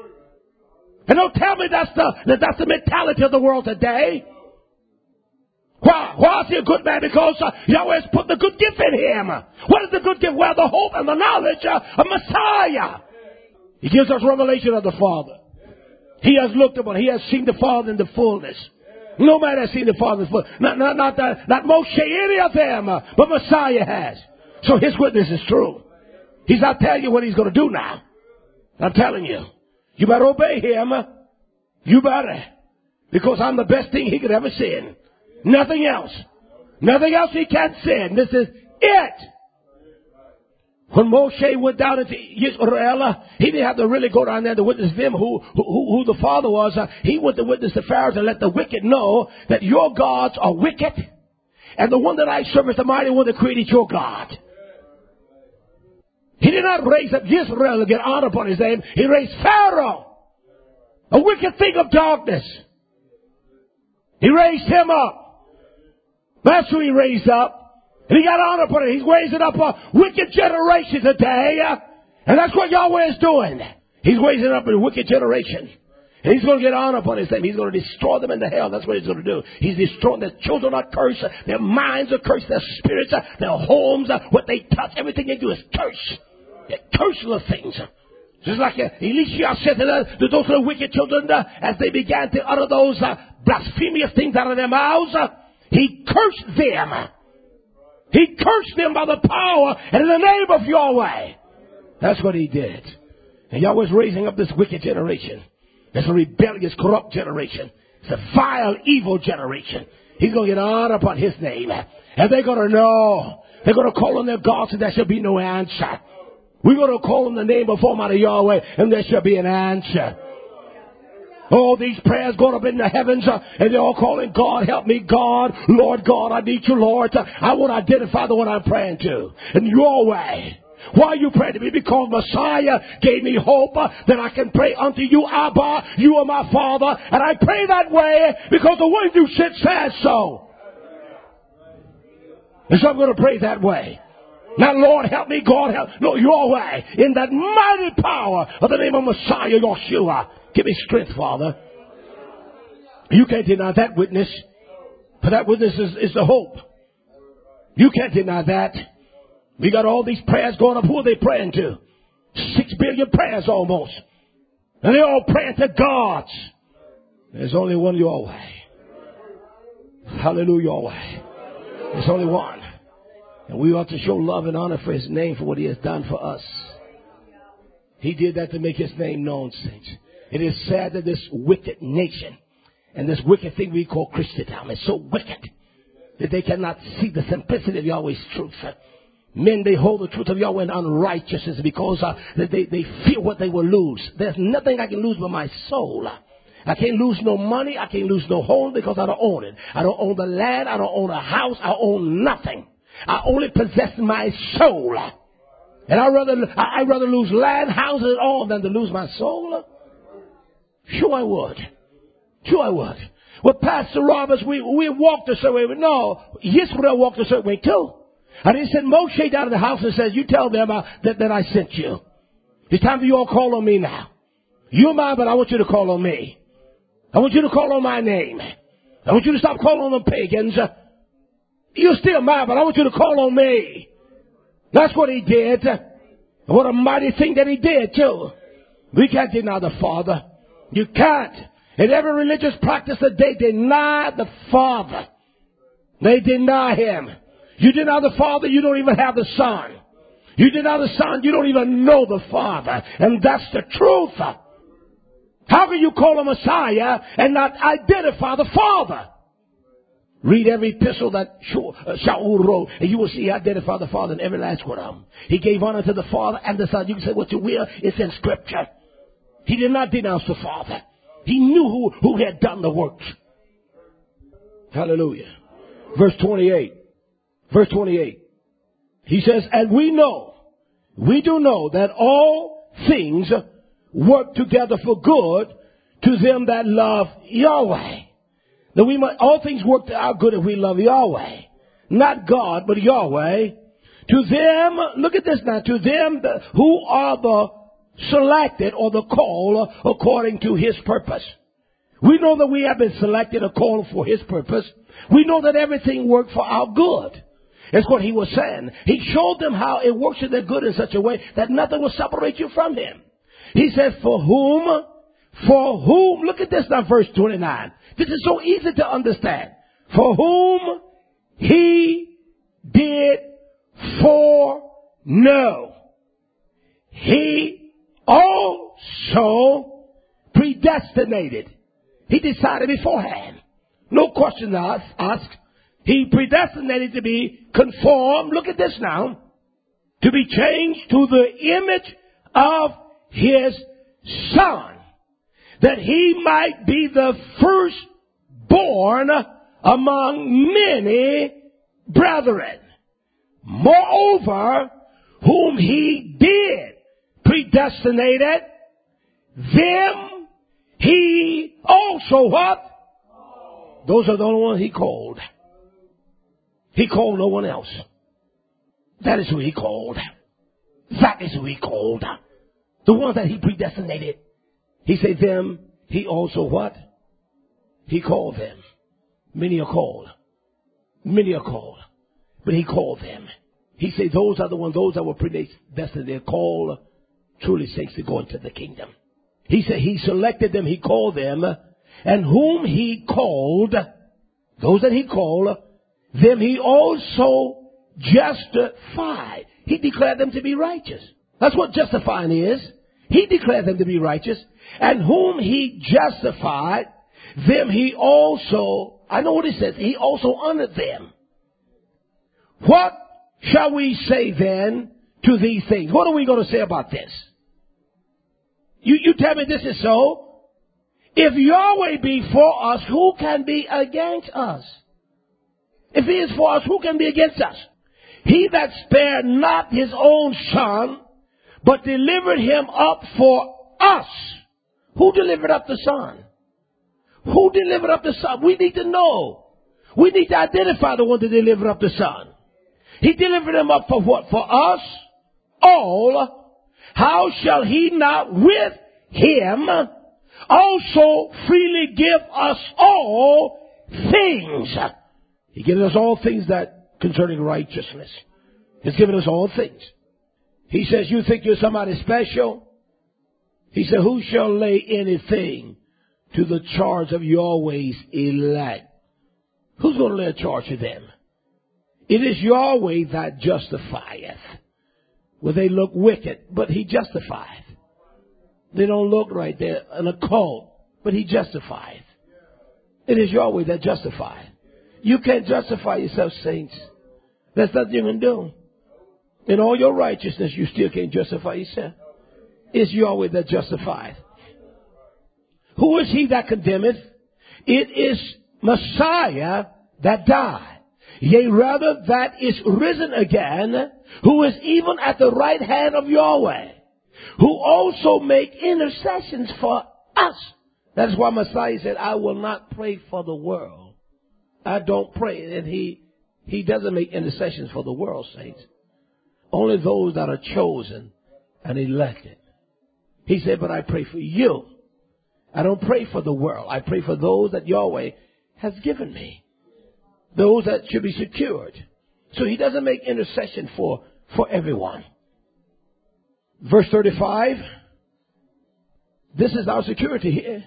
And don't tell me that's the mentality of the world today. Why? Why is he a good man? Because Yahweh has put the good gift in him. What is the good gift? Well, the hope and the knowledge of Messiah. He gives us revelation of the Father. He has looked upon, he has seen the Father in the fullness. No man has seen the Father in the fullness. Not Moshe, any of them, but Messiah has. So his witness is true. He's not telling you what he's going to do now. I'm telling you. You better obey him. You better. Because I'm the best thing he could ever send. Nothing else. Nothing else he can't send. This is it. When Moshe went down into Israel, he didn't have to really go down there to witness them who the Father was. He went to witness the Pharaohs and let the wicked know that your gods are wicked. And the one that I serve is the mighty one that created your God. He did not raise up Israel to get honor upon his name. He raised Pharaoh, a wicked thing of darkness. He raised him up. That's who he raised up. And he got honor upon it. He's raising up a wicked generation today. And that's what Yahweh is doing. He's raising up a wicked generation. And he's going to get honor upon his name. He's going to destroy them into hell. That's what he's going to do. He's destroying their children are cursed. Their minds are cursed. Their spirits, their homes, what they touch, everything they do is curse. They're curseless things. Just like Elisha said to those little wicked children as they began to utter those blasphemous things out of their mouths, he cursed them. He cursed them by the power and in the name of Yahweh. That's what he did. And Yahweh's raising up this wicked generation. It's a rebellious, corrupt generation. It's a vile, evil generation. He's going to get honor upon his name. And they're going to know. They're going to call on their gods and there shall be no answer. We're going to call on the name of Almighty Yahweh and there shall be an answer. Oh, these prayers going up in the heavens, and they're all calling, God, help me, God, Lord God, I need you, Lord. I want to identify the one I'm praying to. In your way. Why are you praying to me? Because Messiah gave me hope that I can pray unto you, Abba, you are my Father. And I pray that way because the one you sent says so. And so I'm going to pray that way. Now, Lord, help me, God, help. No, your way. In that mighty power of the name of Messiah, Yeshua. Give me strength, Father. You can't deny that witness. For that witness is the hope. You can't deny that. We got all these prayers going up. Who are they praying to? 6 billion prayers almost. And they're all praying to gods. There's only one Yahweh. Hallelujah, Yahweh. There's only one. And we ought to show love and honor for his name for what he has done for us. He did that to make his name known, saints. It is sad that this wicked nation and this wicked thing we call Christendom is so wicked that they cannot see the simplicity of Yahweh's truth. Men, they hold the truth of Yahweh in unrighteousness because they fear what they will lose. There's nothing I can lose but my soul. I can't lose no money. I can't lose no home because I don't own it. I don't own the land. I don't own a house. I own nothing. I only possess my soul. And I'd rather lose land, houses, and all than to lose my soul. Sure I would. Sure I would. Well, Pastor Roberts, we walked a certain way. No, Israel walked a certain way too. I didn't send Moshe down to the house and says, you tell them that I sent you. It's time for you all to call on me now. You're mine, but I want you to call on me. I want you to call on my name. I want you to stop calling on the pagans. You're still mine, but I want you to call on me. That's what he did. And what a mighty thing that he did too. We can't deny the Father. You can't. In every religious practice that they deny the Father. They deny him. You deny the Father, you don't even have the Son. You deny the Son, you don't even know the Father. And that's the truth. How can you call a Messiah and not identify the Father? Read every epistle that Shaul wrote, and you will see he identified the Father in every last one of them. He gave honor to the Father and the Son. You can say what you will, it's in Scripture. He did not denounce the Father. He knew who had done the work. Hallelujah. Verse 28. Verse 28. He says, and we do know that all things work together for good to them that love Yahweh. Now all things work to our good if we love Yahweh. Not God, but Yahweh. To them, look at this now, to them who are the selected or the called according to his purpose. We know that we have been selected or called for his purpose. We know that everything worked for our good. That's what he was saying. He showed them how it works in their good in such a way that nothing will separate you from him. He said, for whom, look at this now, verse 29. This is so easy to understand. For whom he did foreknow, he also predestinated. He decided beforehand. No question asked. He predestinated to be conformed, look at this now, to be changed to the image of his Son, that he might be the firstborn among many brethren. Moreover, whom he did predestinate, them he also what? Those are the only ones he called. He called no one else. That is who he called. That is who he called. The ones that he predestinated. He said them, he also what? He called them. Many are called. Many are called. But he called them. He said those are the ones, those that were predestined. They're called truly saints to go into the kingdom. He said he selected them, he called them, and whom he called, those that he called, them he also justified. He declared them to be righteous. That's what justifying is. He declared them to be righteous. And whom he justified, them he also, I know what he says, he also honored them. What shall we say then to these things? What are we going to say about this? You tell me this is so. If Yahweh be for us, who can be against us? If he is for us, who can be against us? He that spared not his own Son, but delivered him up for us. Who delivered up the Son? Who delivered up the Son? We need to know. We need to identify the one that delivered up the Son. He delivered him up for what? For us all. How shall he not with him also freely give us all things? He given us all things that concerning righteousness. He's given us all things. He says, you think you're somebody special? He said, who shall lay anything to the charge of Yahweh's elect? Who's going to lay a charge to them? It is Yahweh that justifieth. Well, they look wicked, but he justifieth. They don't look right. They're an occult, but he justifieth. It is Yahweh that justifieth. You can't justify yourself, saints. That's nothing you can do. In all your righteousness, you still can't justify yourself. It's Yahweh that justifieth. Who is he that condemneth? It is Messiah that died. Yea, rather that is risen again, who is even at the right hand of Yahweh, who also make intercessions for us. That's why Messiah said, I will not pray for the world. I don't pray. And he doesn't make intercessions for the world, saints. Only those that are chosen and elected. He said, but I pray for you. I don't pray for the world. I pray for those that Yahweh has given me. Those that should be secured. So he doesn't make intercession for everyone. Verse 35. This is our security here.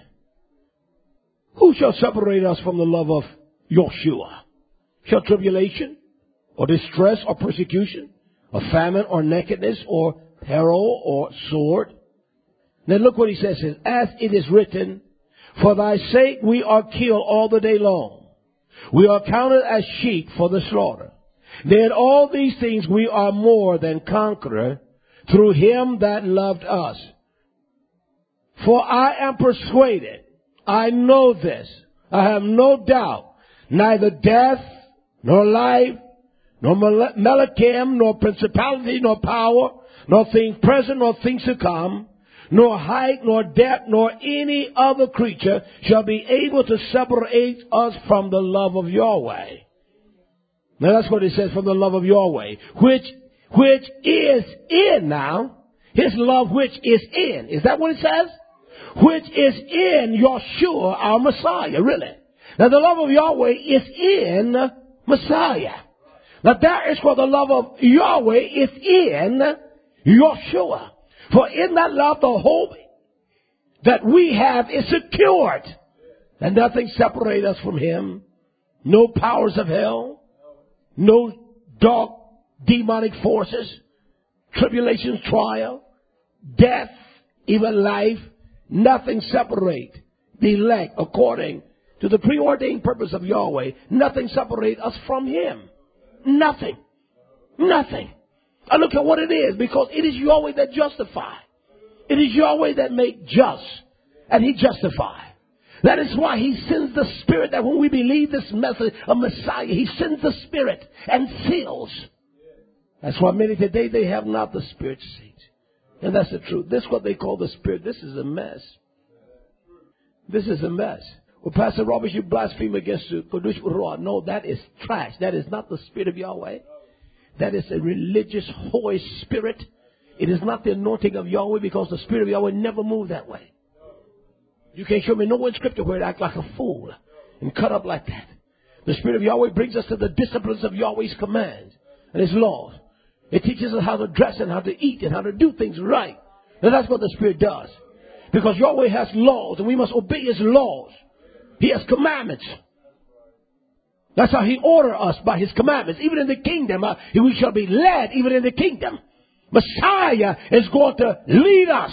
Who shall separate us from the love of Yeshua? Shall tribulation, or distress, or persecution, or famine, or nakedness, or peril, or sword? Now look what he says. As it is written, for thy sake we are killed all the day long. We are counted as sheep for the slaughter. Then all these things we are more than conqueror through him that loved us. For I am persuaded, I know this, I have no doubt, neither death, nor life, nor Malachim, nor principality, nor power, nor things present, nor things to come, nor height, nor depth, nor any other creature shall be able to separate us from the love of Yahweh. Now that's what it says, from the love of Yahweh, which is in now. His love which is in. Is that what it says? which is in Yeshua, our Messiah, really. Now the love of Yahweh is in Messiah. Now that is where the love of Yahweh is in Yeshua. For in that love, the hope that we have is secured. And nothing separates us from Him. No powers of hell. No dark demonic forces. Tribulation, trial, death, even life. Nothing separates the elect according to the preordained purpose of Yahweh. Nothing separates us from Him. Nothing. Nothing. I look at what it is, because it is Yahweh that justifies. It is Yahweh that make just, and He justifies. That is why He sends the Spirit, that when we believe this message of Messiah, He sends the Spirit and seals. That's why many today, they have not the Spirit seat. And that's the truth. This is what they call the Spirit. This is a mess. This is a mess. Well, Pastor Robert, you blaspheme against the Kodesh Ruach. No, that is trash. That is not the Spirit of Yahweh. That is a religious, holy spirit. It is not the anointing of Yahweh, because the Spirit of Yahweh never moved that way. You can't show me nowhere in Scripture where it acts like a fool and cut up like that. The Spirit of Yahweh brings us to the disciplines of Yahweh's commands and His laws. It teaches us how to dress and how to eat and how to do things right. And that's what the Spirit does. Because Yahweh has laws and we must obey His laws. He has commandments. That's how He orders us, by His commandments. Even in the kingdom, we shall be led even in the kingdom. Messiah is going to lead us.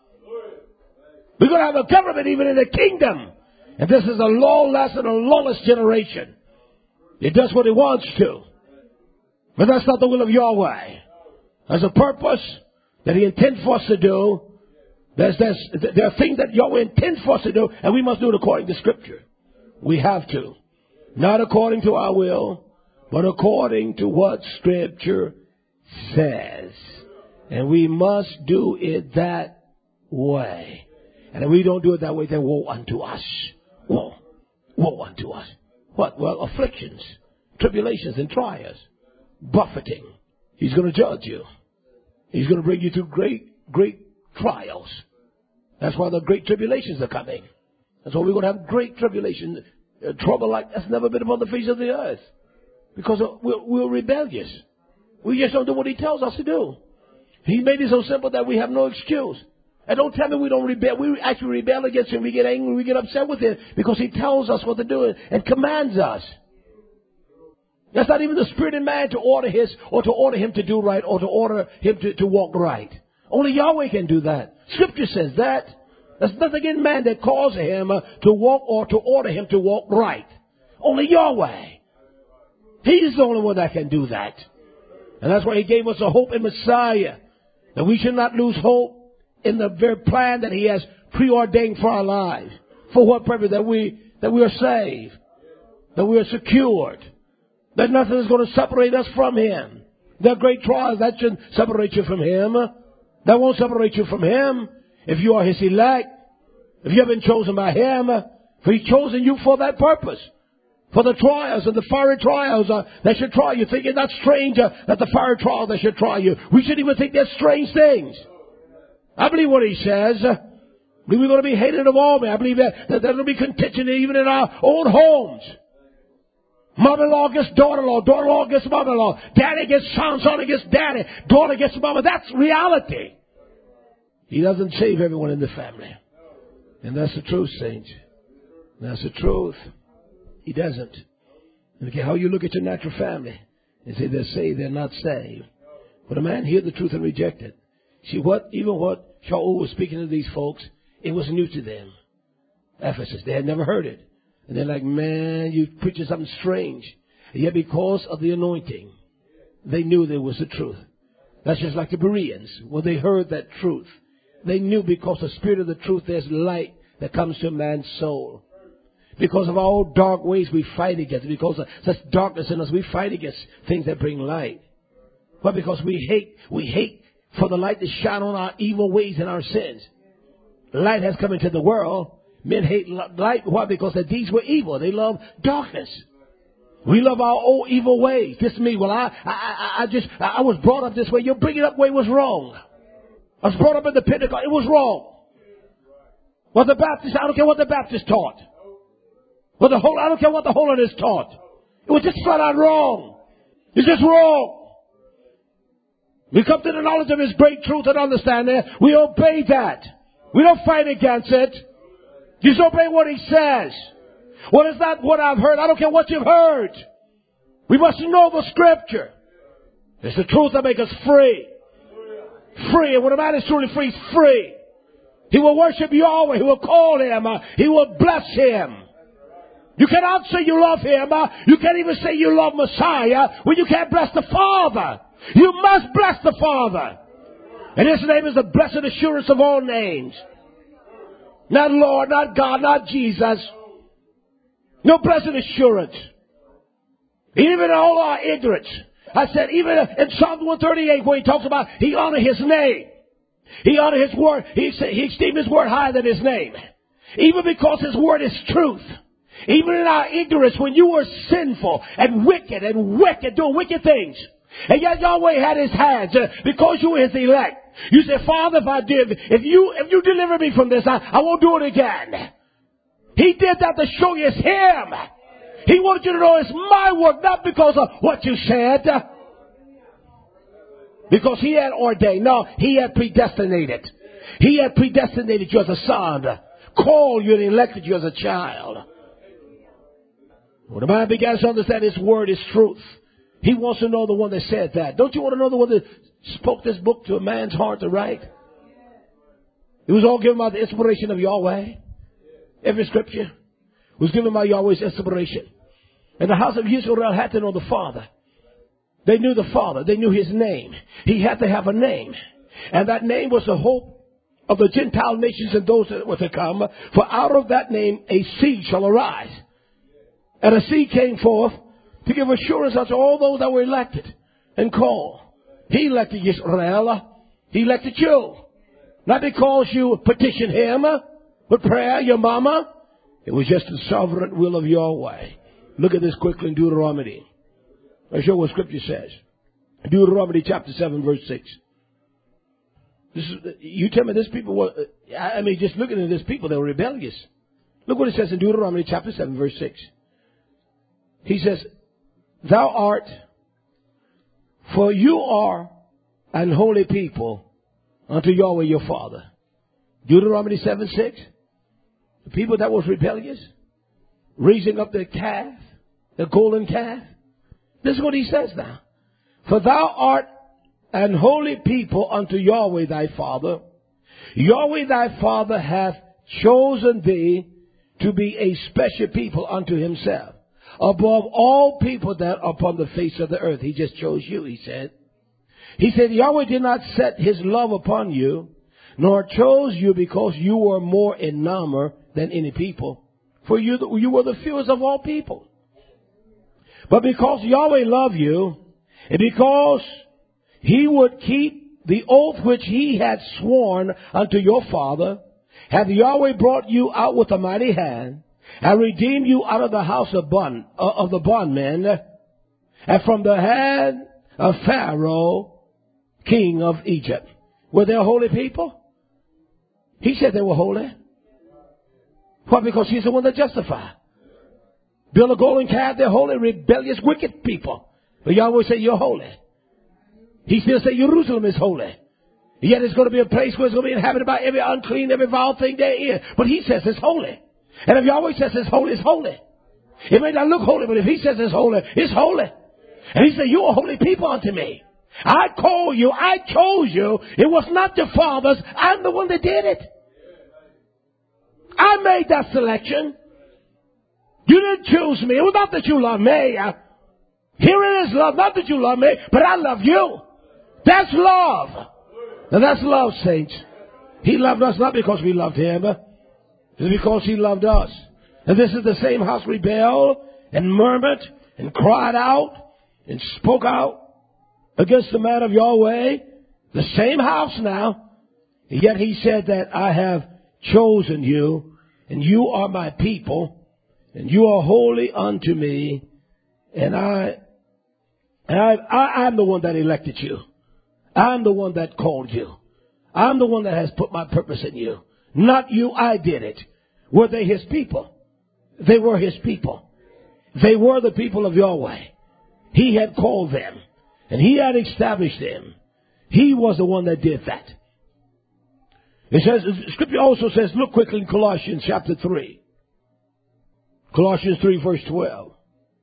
We're going to have a government even in the kingdom. And this is a lawless and a lawless generation. It does what it wants to. But that's not the will of Yahweh. There's a purpose that He intends for us to do. There are things that Yahweh intends for us to do, and we must do it according to Scripture. We have to. Not according to our will, but according to what Scripture says. And we must do it that way. And if we don't do it that way, then woe unto us. Woe. Woe unto us. What? Well, afflictions, tribulations, and trials. Buffeting. He's going to judge you. He's going to bring you through great trials. That's why the great tribulations are coming. That's why we're going to have great tribulation. Trouble like that's never been upon the face of the earth. Because we're rebellious. We just don't do what He tells us to do. He made it so simple that we have no excuse. And don't tell me we don't rebel. We actually rebel against Him. We get angry. We get upset with Him because He tells us what to do and commands us. That's not even the spirit in man to order Him to do right, or to order him to walk right. Only Yahweh can do that. Scripture says that. There's nothing in man that causes him to walk or to order him to walk right. Only Yahweh. He's the only one that can do that. And that's why He gave us a hope in Messiah. That we should not lose hope in the very plan that He has preordained for our lives. For what purpose? That we are saved. That we are secured. That nothing is going to separate us from Him. There are great trials that shouldn't separate you from Him. That won't separate you from Him. If you are His elect, if you have been chosen by Him, for He's chosen you for that purpose. For the trials and the fiery trials that should try you. Thinking that's strange that the fiery trial that should try you. We shouldn't even think they're strange things. I believe what He says. I believe we're going to be hated of all men. I believe that there will be contention even in our own homes. Mother-in-law against daughter-in-law, daughter-in-law against mother-in-law, daddy against son against daddy, daughter against mama. That's reality. He doesn't save everyone in the family. And that's the truth, saints. That's the truth. He doesn't. And how you look at your natural family and say they're saved, they're not saved. But a man hear the truth and reject it. See, even what Shaul was speaking to these folks, it was new to them. Ephesus, they had never heard it. And they're like, man, you preaching something strange. And yet because of the anointing, they knew there was the truth. That's just like the Bereans. When they heard that truth, they knew because the Spirit of the truth, there's light that comes to a man's soul. Because of our old dark ways, we fight against it. Because of such darkness in us, we fight against things that bring light. But because we hate for the light to shine on our evil ways and our sins. Light has come into the world. Men hate light. Why? Because their deeds were evil. They love darkness. We love our old evil ways. This me. Well, I was brought up this way. Your bringing up way was wrong. I was brought up in the Pentecost. It was wrong. What the Baptist, I don't care what the Baptist taught. I don't care what the holiness taught. It was just flat out wrong. It's just wrong. We come to the knowledge of His great truth and understanding. We obey that. We don't fight against it. Just obey what He says. What is that what I've heard? I don't care what you've heard. We must know the Scripture. It's the truth that makes us free. Free. And when a man is truly free, he's free. He will worship Yahweh. He will call Him. He will bless Him. You cannot say you love Him. You can't even say you love Messiah when you can't bless the Father. You must bless the Father. And His name is the blessed assurance of all names. Not Lord, not God, not Jesus. No blessed assurance. Even in all our ignorance. I said, even in Psalm 138, where He talks about He honored His name. He honored His word. He esteemed His word higher than His name. Even because His word is truth. Even in our ignorance, when you were sinful and wicked, doing wicked things. And yet Yahweh had His hands because you were His elect. You say, Father, if you deliver me from this, I won't do it again. He did that to show you it's Him. He wanted you to know it's my work, not because of what you said. Because He had ordained. No, He had predestinated. He had predestinated you as a son. Called you and elected you as a child. When the man begins to understand His word is truth, he wants to know the one that said that. Don't you want to know the one that spoke this book to a man's heart to write? It was all given by the inspiration of Yahweh. Every scripture was given by Yahweh's inspiration. And the house of Israel had to know the Father. They knew the Father. They knew His name. He had to have a name. And that name was the hope of the Gentile nations and those that were to come. For out of that name a seed shall arise. And a seed came forth to give assurance unto all those that were elected and called. He elected Israel. He elected you. Not because you petitioned Him with prayer, your mama. It was just the sovereign will of Yahweh. Look at this quickly in Deuteronomy. I'll show what Scripture says. Deuteronomy chapter 7 verse 6. You tell me this people were, just looking at this people, they were rebellious. Look what it says in Deuteronomy chapter 7 verse 6. He says, Thou art, for you are an holy people unto Yahweh your Father. Deuteronomy 7:6. The people that was rebellious, raising up their calf, the golden calf. This is what he says now. For thou art an holy people unto Yahweh thy Father. Yahweh thy Father hath chosen thee to be a special people unto Himself. Above all people that are upon the face of the earth. He just chose you, He said. He said, Yahweh did not set His love upon you, nor chose you because you were more in number than any people. For you were the fewest of all people. But because Yahweh loved you, and because He would keep the oath which He had sworn unto your father, hath Yahweh brought you out with a mighty hand, and redeemed you out of the house of the bondmen, and from the hand of Pharaoh, king of Egypt. Were they a holy people? He said they were holy. Why? Because He's the one that justifies. Build a golden calf, they're holy, rebellious, wicked people. But Yahweh said, you're holy. He still said Jerusalem is holy. Yet it's going to be a place where it's going to be inhabited by every unclean, every vile thing therein. But He says it's holy. And if Yahweh says it's holy, it's holy. It may not look holy, but if He says it's holy, it's holy. And He said, you are holy people unto me. I call you, I chose you. It was not your fathers. I'm the one that did it. I made that selection. You didn't choose me. It was not that you love me. Here it is love. Not that you love me, but I love you. That's love. And that's love, saints. He loved us not because we loved Him. It's because He loved us. And this is the same house rebelled and murmured and cried out and spoke out against the man of Yahweh. The same house now. And yet He said that I have chosen you, and you are my people, and you are holy unto me, and I'm the one that elected you. I'm the one that called you. I'm the one that has put my purpose in you. Not you, I did it. Were they his people? They were his people. They were the people of Yahweh. He had called them, and he had established them. He was the one that did that. It says, Scripture also says, look quickly in Colossians chapter 3. Colossians 3 verse 12.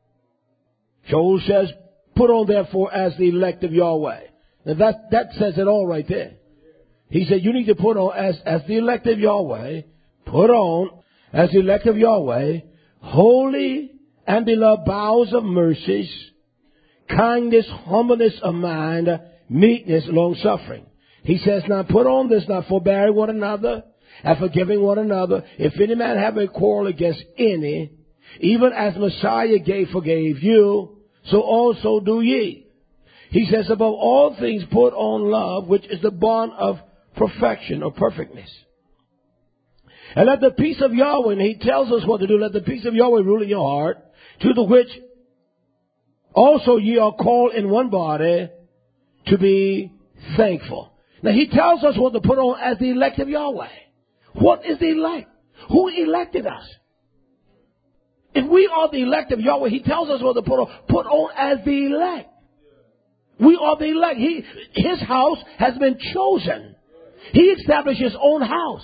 Joel says, put on therefore as the elect of Yahweh. Now that says it all right there. He said, you need to put on as the elect of Yahweh, put on as the elect of Yahweh, holy and beloved bowels of mercies, kindness, humbleness of mind, meekness, long suffering. He says, now put on this, now forbearing one another and forgiving one another. If any man have a quarrel against any, even as Messiah forgave you, so also do ye. He says, above all things put on love, which is the bond of perfection or perfectness. And let the peace of Yahweh, and he tells us what to do, let the peace of Yahweh rule in your heart, to the which also ye are called in one body to be thankful. Now he tells us what to put on as the elect of Yahweh. What is the elect? Who elected us? If we are the elect of Yahweh, he tells us what to put on as the elect. We are the elect. His house has been chosen. He established his own house.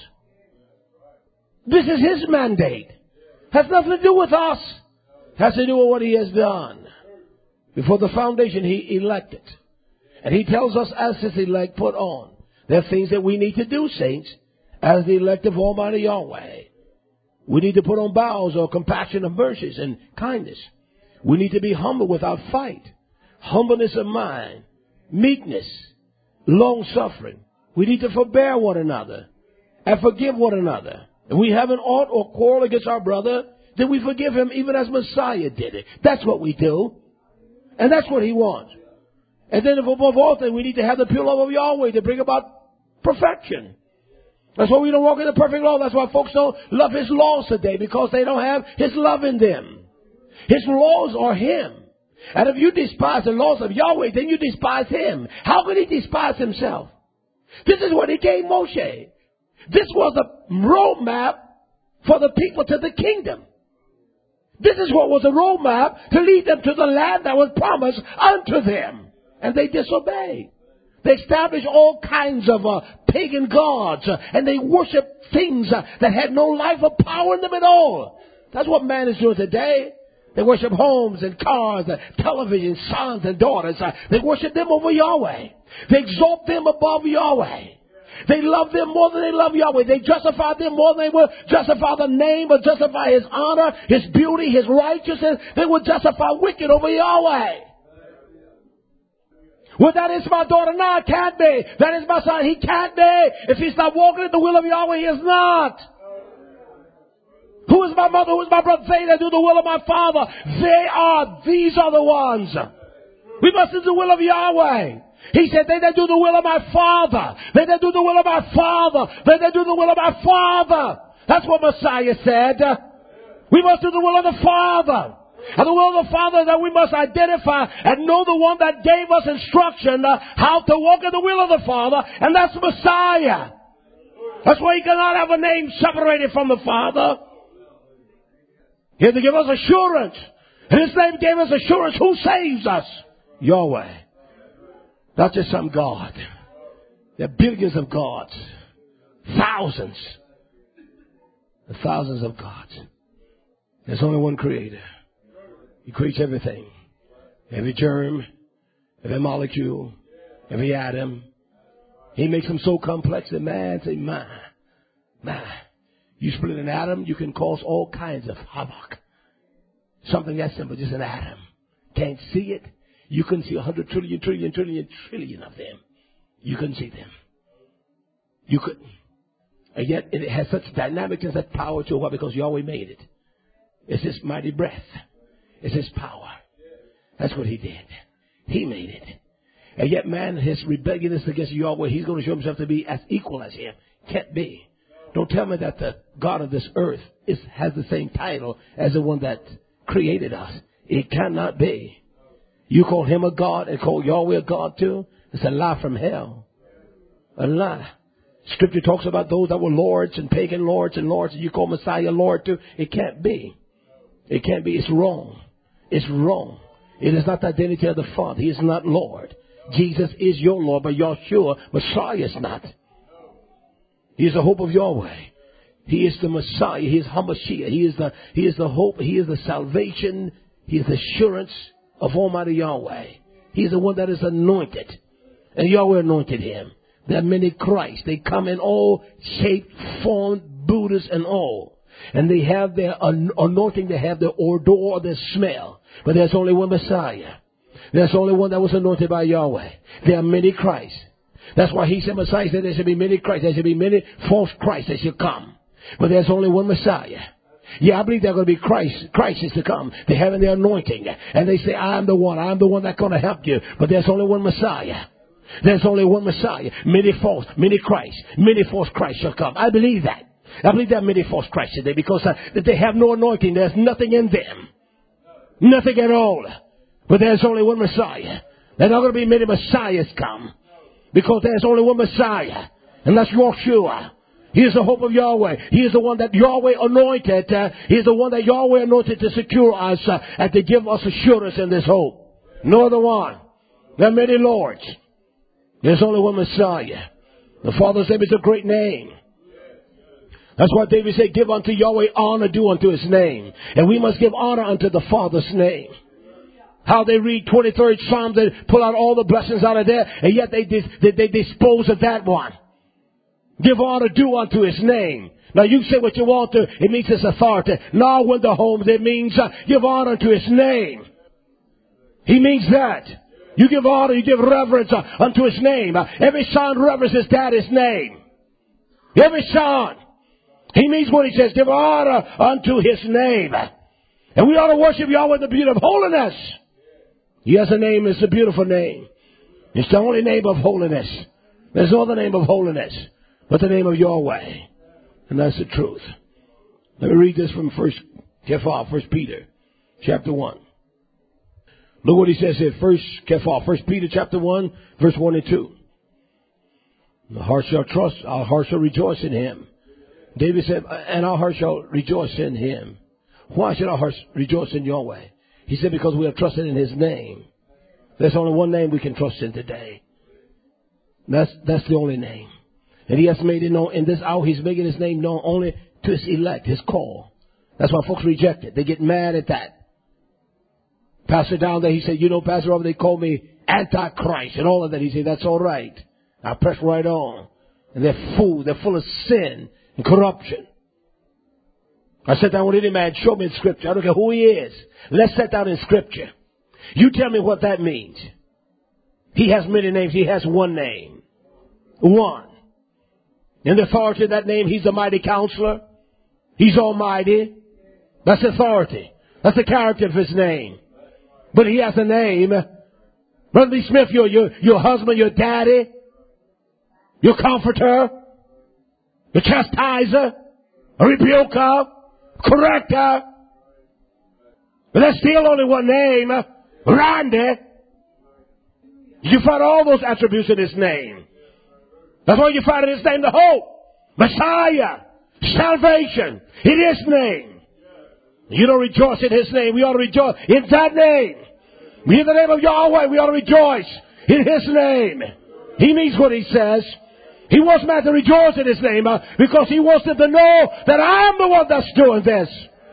This is his mandate. Has nothing to do with us. Has to do with what he has done. Before the foundation, he elected. And he tells us as his elect put on. There are things that we need to do, saints, as the elect of Almighty Yahweh. We need to put on bowels or compassion of mercies and kindness. We need to be humble without fight. Humbleness of mind, meekness, long suffering. We need to forbear one another and forgive one another. If we have an ought or quarrel against our brother, then we forgive him even as Messiah did it. That's what we do. And that's what he wants. And then above all things, we need to have the pure love of Yahweh to bring about perfection. That's why we don't walk in the perfect law. That's why folks don't love his laws today, because they don't have his love in them. His laws are him. And if you despise the laws of Yahweh, then you despise him. How could he despise himself? This is what he gave Moshe. This was a roadmap for the people to the kingdom. This is what was a roadmap to lead them to the land that was promised unto them. And they disobeyed. They established all kinds of pagan gods, and they worshiped things that had no life or power in them at all. That's what man is doing today. They worship homes and cars, television, sons and daughters. They worship them over Yahweh. They exalt them above Yahweh. They love them more than they love Yahweh. They justify them more than they will justify the name or justify his honor, his beauty, his righteousness. They will justify wicked over Yahweh. Well, that is my daughter. No, it can't be. That is my son. He can't be. If he's not walking in the will of Yahweh, he is not. Who is my mother? Who is my brother? They that do the will of my Father. These are the ones. We must do the will of Yahweh. He said, they that do the will of my Father. They that do the will of my Father. They that do the will of my Father. That's what Messiah said. We must do the will of the Father. And the will of the Father is that we must identify and know the one that gave us instruction how to walk in the will of the Father, and that's Messiah. That's why he cannot have a name separated from the Father. He had to give us assurance. And his name gave us assurance. Who saves us? Yahweh. Not just some God. There are billions of gods. Thousands. The thousands of gods. There's only one creator. He creates everything. Every germ, every molecule, every atom. He makes them so complex that man say, man. You split an atom, you can cause all kinds of havoc. Something that simple, just an atom. Can't see it. You can see 100 trillion of them. You couldn't see them. You couldn't. And yet it has such dynamic and such power to it. Why? Because Yahweh made it. It's his mighty breath. It's his power. That's what he did. He made it. And yet man, his rebelliousness against Yahweh, he's going to show himself to be as equal as him. Can't be. Don't tell me that the God of this earth has the same title as the one that created us. It cannot be. You call him a God and call Yahweh a God too? It's a lie from hell. A lie. Scripture talks about those that were lords and pagan lords and you call Messiah Lord too. It can't be. It can't be. It's wrong. It's wrong. It is not the identity of the Father. He is not Lord. Jesus is your Lord, but Yahshua, Messiah, is not. He is the hope of Yahweh. He is the Messiah. He is Hamashiach. He is the hope. He is the salvation. He is the assurance of Almighty Yahweh. He is the one that is anointed. And Yahweh anointed him. There are many Christs. They come in all shape, form, Buddhas and all. And they have their anointing. They have their odor, their smell. But there's only one Messiah. There's only one that was anointed by Yahweh. There are many Christs. That's why he said, Messiah said there should be many Christs. There should be many false Christs that should come. But there's only one Messiah. Yeah, I believe there are going to be Christ is to come. They have their anointing. And they say, I'm the one that's going to help you. But there's only one Messiah. There's only one Messiah. Many false Christs shall come. I believe that. I believe there are many false Christs today because they have no anointing. There's nothing in them. Nothing at all. But there's only one Messiah. There's not going to be many Messiahs come. Because there's only one Messiah. And that's Yahshua. He is the hope of Yahweh. He is the one that Yahweh anointed. He is the one that Yahweh anointed to secure us and to give us assurance in this hope. No other one. There are many lords. There's only one Messiah. The Father's name is a great name. That's why David said, give unto Yahweh honor due unto his name. And we must give honor unto the Father's name. How they read 23rd Psalm, they pull out all the blessings out of there, and yet they dispose of that one. Give honor due unto his name. Now you say what you want to, it means his authority. Now when the home, it means give honor to his name. He means that. You give honor, you give reverence unto his name. Every son reverences daddy's name. Every son. He means what he says, give honor unto his name. And we ought to worship Yahweh in the beauty of holiness. He has a name, it's a beautiful name. It's the only name of holiness. There's no other name of holiness but the name of Yahweh. And that's the truth. Let me read this from 1 Peter chapter 1. Look what he says here, 1 Peter chapter 1, verse 1 and 2. The heart shall trust, our heart shall rejoice in him. David said, and our heart shall rejoice in him. Why should our hearts rejoice in Yahweh? He said, because we have trusted in his name. There's only one name we can trust in today. That's the only name. And he has made it known in this hour. He's making his name known only to his elect, his call. That's why folks reject it. They get mad at that. Pastor down there, he said, Pastor, over they call me Antichrist and all of that. He said, that's all right. I press right on. And they're full of sin and corruption. I sat down with any man, show me in Scripture. I don't care who he is. Let's set down in Scripture. You tell me what that means. He has many names. He has one name. One. In the authority of that name, he's the mighty counselor. He's almighty. That's authority. That's the character of his name. But he has a name. Brother Lee Smith, your husband, your daddy, your comforter, your chastiser, a rebuker, corrector. But there's still only one name. Randy. You find all those attributes in his name. That's why you find in his name the hope, Messiah, salvation, in his name. You don't rejoice in his name. We ought to rejoice in that name. We in the name of Yahweh, we ought to rejoice in his name. He means what he says. He wants man to rejoice in his name because he wants them to know that I am the one that's doing this.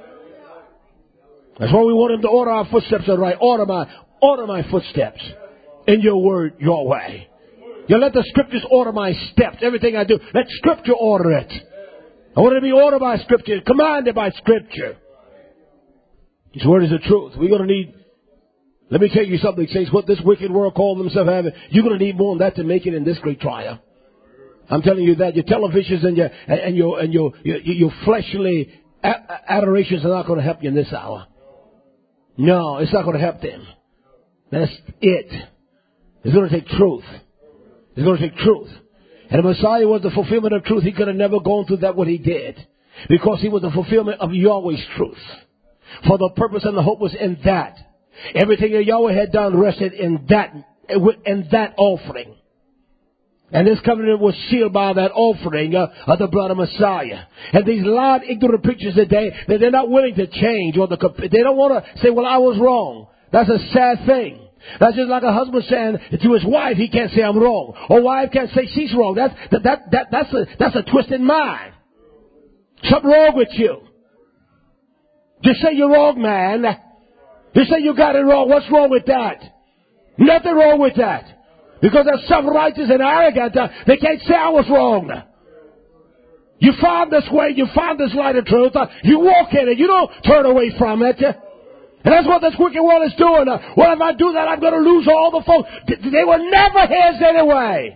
That's why we want him to order our footsteps right. Order my footsteps in your word, Yahweh. You let the scriptures order my steps. Everything I do, let scripture order it. I want it to be ordered by scripture, commanded by scripture. His word is the truth. We're going to need, let me tell you something, saints, what this wicked world calls themselves having, you're going to need more than that to make it in this great trial. I'm telling you that your televisions and your fleshly adorations are not going to help you in this hour. No, it's not going to help them. That's it. It's going to take truth. It's going to take truth. And the Messiah was the fulfillment of truth. He could have never gone through that what he did. Because he was the fulfillment of Yahweh's truth. For the purpose and the hope was in that. Everything that Yahweh had done rested in that offering. And this covenant was sealed by that offering of the blood of Messiah. And these lying, ignorant preachers today, they're not willing to change. They don't want to say, well, I was wrong. That's a sad thing. That's just like a husband saying to his wife, he can't say I'm wrong. Or wife can't say she's wrong. That's a twisted mind. Something wrong with you. Just say you're wrong, man. You say you got it wrong. What's wrong with that? Nothing wrong with that. Because they're self-righteous and arrogant. They can't say I was wrong. You found this way. You found this light of truth. You walk in it. You don't turn away from it. And that's what this wicked world is doing. Well, if I do that, I'm going to lose all the folks. They were never his anyway.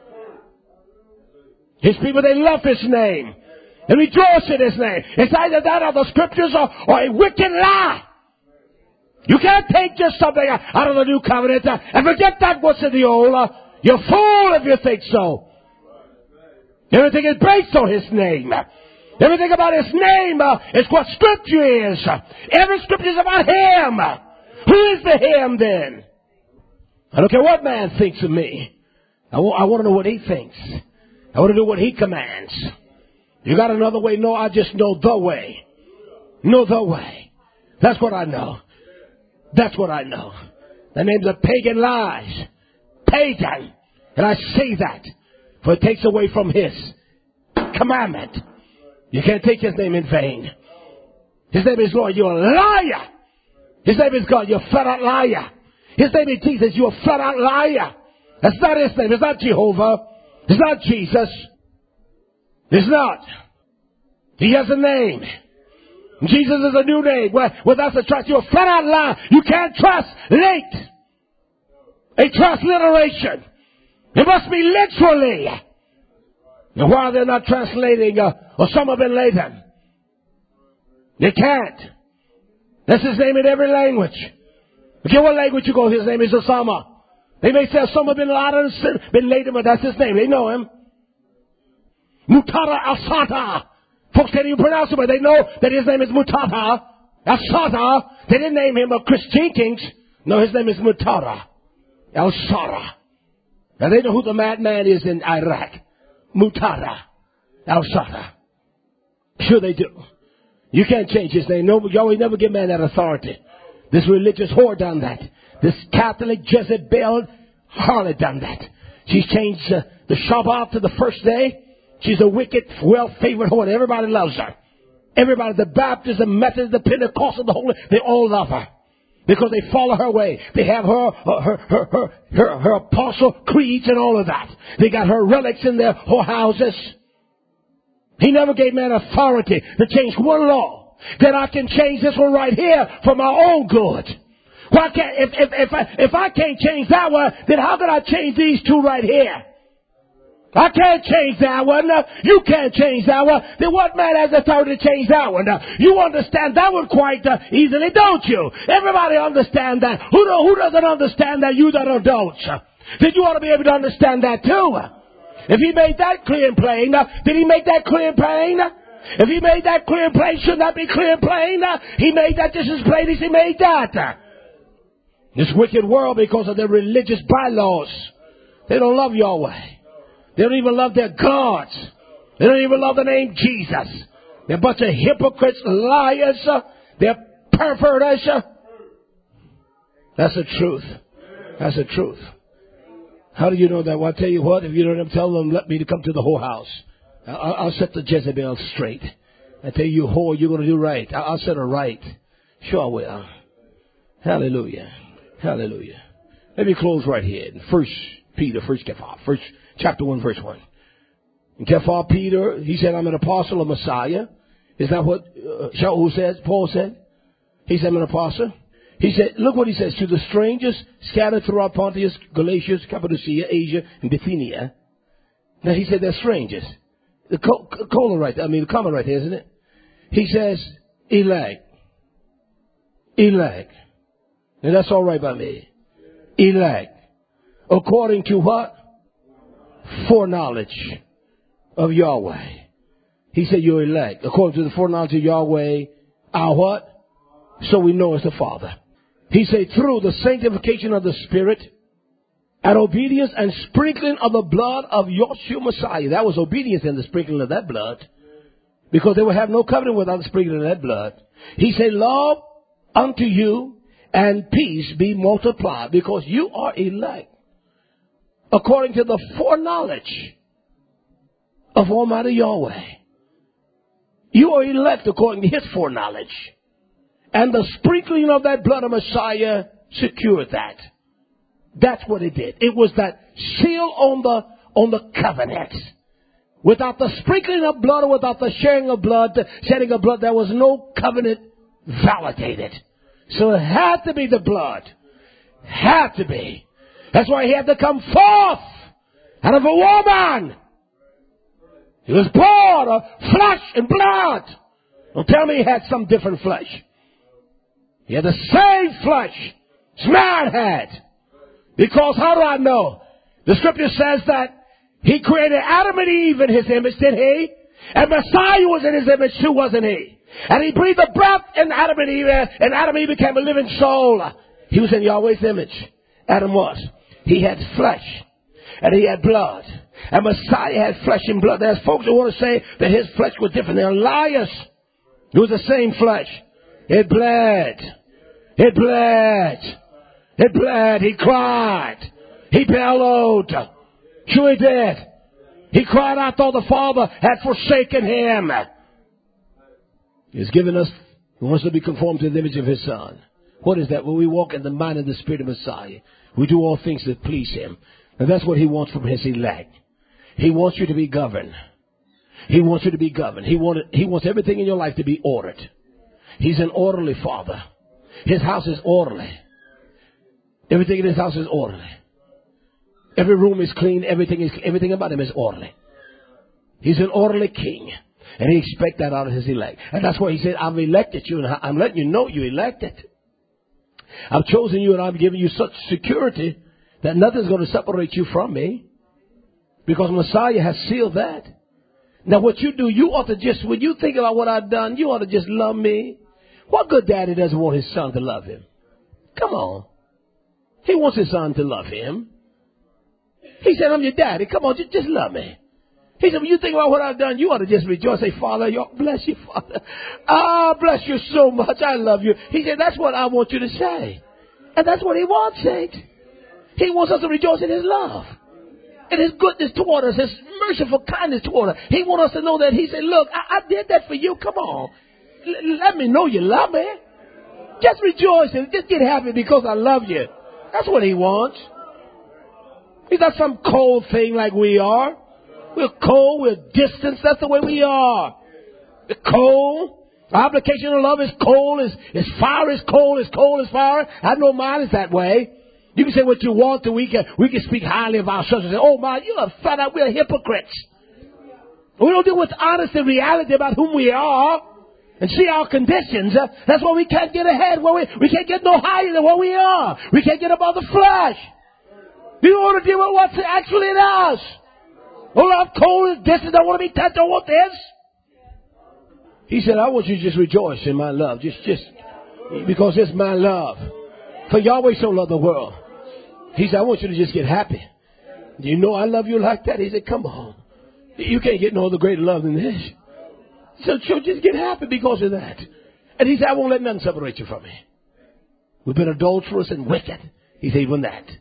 His people, they love his name. And rejoice in his name. It's either that or the scriptures or a wicked lie. You can't take just something out of the new covenant and forget that what's in the old. You're a fool if you think so. Everything is based on his name. Everything about his name is what scripture is. Every scripture is about him. Who is the him then? I don't care what man thinks of me. I want to know what he thinks. I want to know what he commands. You got another way? No, I just know the way. Know the way. That's what I know. That's what I know. The names are pagan lies. Pagan. And I say that. For it takes away from his commandment. You can't take his name in vain. His name is Lord. You're a liar. His name is God. You're a flat out liar. His name is Jesus. You're a flat out liar. That's not his name. It's not Jehovah. It's not Jesus. It's not. He has a name. Jesus is a new name. Well, that's a trust. You're a flat out liar. You can't translate a transliteration. It must be literally. And why they're not translating, or some have been later. They can't. That's his name in every language. Okay, what language you go, his name is Osama. They may say Osama bin Laden, bin Laden, but that's his name. They know him. Mutada al-Sada. Folks can't even pronounce it, but they know that his name is Mutada al-Sada. They didn't name him Chris Jenkins. No, his name is Mutada al-Sada. Now they know who the madman is in Iraq. Mutada al-Sada. Sure they do. You can't change his name. No, you always never give man that authority. This religious whore done that. This Catholic Jezebel harlot done that. She's changed the Shabbat to the first day. She's a wicked, well-favored whore. Everybody loves her. Everybody, the Baptists, the Methodists, the Pentecostals, the Holy, they all love her. Because they follow her way. They have her apostle creeds and all of that. They got her relics in their whorehouses. He never gave man authority to change one law. Then I can change this one right here for my own good. Why can't, if I can't change that one, then how can I change these two right here? I can't change that one. You can't change that one. Then what man has authority to change that one? You understand that one quite easily, don't you? Everybody understand that. Who doesn't understand that? You that don't. Then you ought to be able to understand that too. If he made that clear and plain, did he make that clear and plain? If he made that clear and plain, should that be clear and plain? He made that just as plain as he made that. This wicked world, because of their religious bylaws, they don't love Yahweh. They don't even love their gods. They don't even love the name Jesus. They're a bunch of hypocrites, liars. They're perverters. That's the truth. That's the truth. How do you know that? Well, I'll tell you what. If you don't tell them, let me to come to the whorehouse. I'll set the Jezebel straight. I tell you, whore, you're going to do right. I'll set her right. Sure I will. Hallelujah. Hallelujah. Let me close right here. In 1 Peter, chapter 1, verse 1. In Kephah, Peter, he said, I'm an apostle of Messiah. Is that what Shaul said? Paul said? He said, I'm an apostle. He said, look what he says. To the strangers scattered throughout Pontus, Galatia, Cappadocia, Asia, and Bithynia. Now he said they're strangers. The colon right there, the comma right there, isn't it? He says, elect. Elect. And that's all right by me. Elect. According to what? Foreknowledge of Yahweh. He said you're elect. According to the foreknowledge of Yahweh, our what? So we know it's the Father. He said through the sanctification of the Spirit and obedience and sprinkling of the blood of Yeshua Messiah. That was obedience in the sprinkling of that blood, because they would have no covenant without the sprinkling of that blood. He said, love unto you and peace be multiplied, because you are elect according to the foreknowledge of Almighty Yahweh. You are elect according to his foreknowledge. And the sprinkling of that blood of Messiah secured that. That's what it did. It was that seal on the covenant. Without the sprinkling of blood, or without the shedding of blood, there was no covenant validated. So it had to be the blood. Had to be. That's why he had to come forth out of a woman. He was born of flesh and blood. Don't tell me he had some different flesh. He had the same flesh this man had. Because how do I know? The scripture says that he created Adam and Eve in his image, did he? And Messiah was in his image too, wasn't he? And he breathed the breath in Adam and Eve, and Adam and Eve became a living soul. He was in Yahweh's image. Adam was. He had flesh, and he had blood. And Messiah had flesh and blood. There's folks who want to say that his flesh was different. They're liars. It was the same flesh. It bled. It bled. It bled. He cried. He bellowed. Sure he did. He cried out though the Father had forsaken him. He's given us, he wants to be conformed to the image of his Son. What is that? When we walk in the mind and the spirit of Messiah, we do all things that please him. And that's what he wants from his elect. He wants you to be governed. He wants you to be governed. He wants everything in your life to be ordered. He's an orderly Father. His house is orderly. Everything in his house is orderly. Every room is clean. Everything about him is orderly. He's an orderly king. And he expects that out of his elect. And that's why he said, I've elected you, and I'm letting you know you elected. I've chosen you, and I've given you such security that nothing's going to separate you from me. Because Messiah has sealed that. Now what you do, you ought to just, when you think about what I've done, you ought to just love me. What good daddy doesn't want his son to love him? Come on. He wants his son to love him. He said, I'm your daddy. Come on, just love me. He said, when you think about what I've done, you ought to just rejoice. Say, Father, bless you, Father. Ah, bless you so much. I love you. He said, that's what I want you to say. And that's what he wants, saints. He wants us to rejoice in his love, in his goodness toward us, his merciful kindness toward us. He wants us to know that he said, look, I did that for you. Come on. Let me know you love me. Just rejoice and just get happy because I love you. That's what he wants. He's not some cold thing like we are. We're cold. We're distant. That's the way we are. We're cold. Our application of love is cold. Is fire is cold. Is cold as fire. I know mine is that way. You can say what you want to. We can speak highly of ourselves and say, oh my, you are flat out. We're hypocrites. We don't deal with honesty and reality about whom we are and see our conditions. That's why we can't get ahead. We can't get no higher than what we are. We can't get above the flesh. You want to deal with what's actually in us. Oh, I'm cold, this, I don't want to be touched, I want this. He said, I want you to just rejoice in my love. Just because it's my love. For Yahweh so loved the world. He said, I want you to just get happy. Do you know I love you like that? He said, come on. You can't get no other greater love than this. So just get happy because of that. And he said, I won't let nothing separate you from me. We've been adulterous and wicked. He said, even that.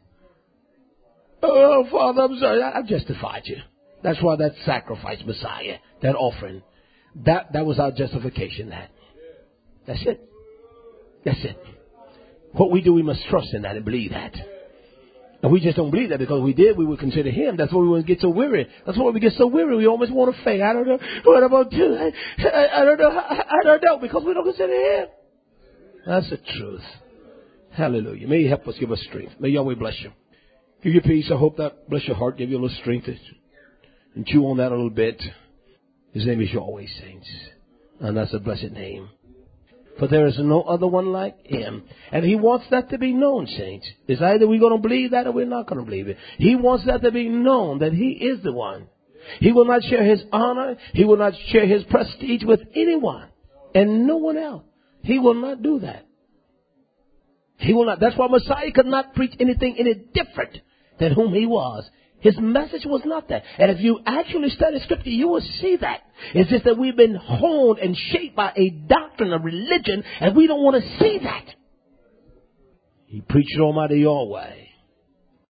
Oh, Father, I'm sorry. I've justified you. That's why that sacrifice, Messiah, that offering, that was our justification. That's it. That's it. What we do, we must trust in that and believe that. And we just don't believe that because we did, we would consider him. That's why we would get so weary. That's why we get so weary. We almost want to faint. I don't know what I'm going to do. I don't know because we don't consider him. That's the truth. Hallelujah. May he help us, give us strength. May Yahweh bless you. Give you peace. I hope that bless your heart, give you a little strength and chew on that a little bit. His name is Yahweh, saints. And that's a blessed name. For there is no other one like him. And he wants that to be known, saints. It's either we're going to believe that or we're not going to believe it. He wants that to be known that he is the one. He will not share his honor. He will not share his prestige with anyone and no one else. He will not do that. He will not. That's why Messiah could not preach anything any different than whom he was. His message was not that. And if you actually study Scripture, you will see that. It's just that we've been honed and shaped by a doctrine of religion, and we don't want to see that. He preached Almighty Yahweh.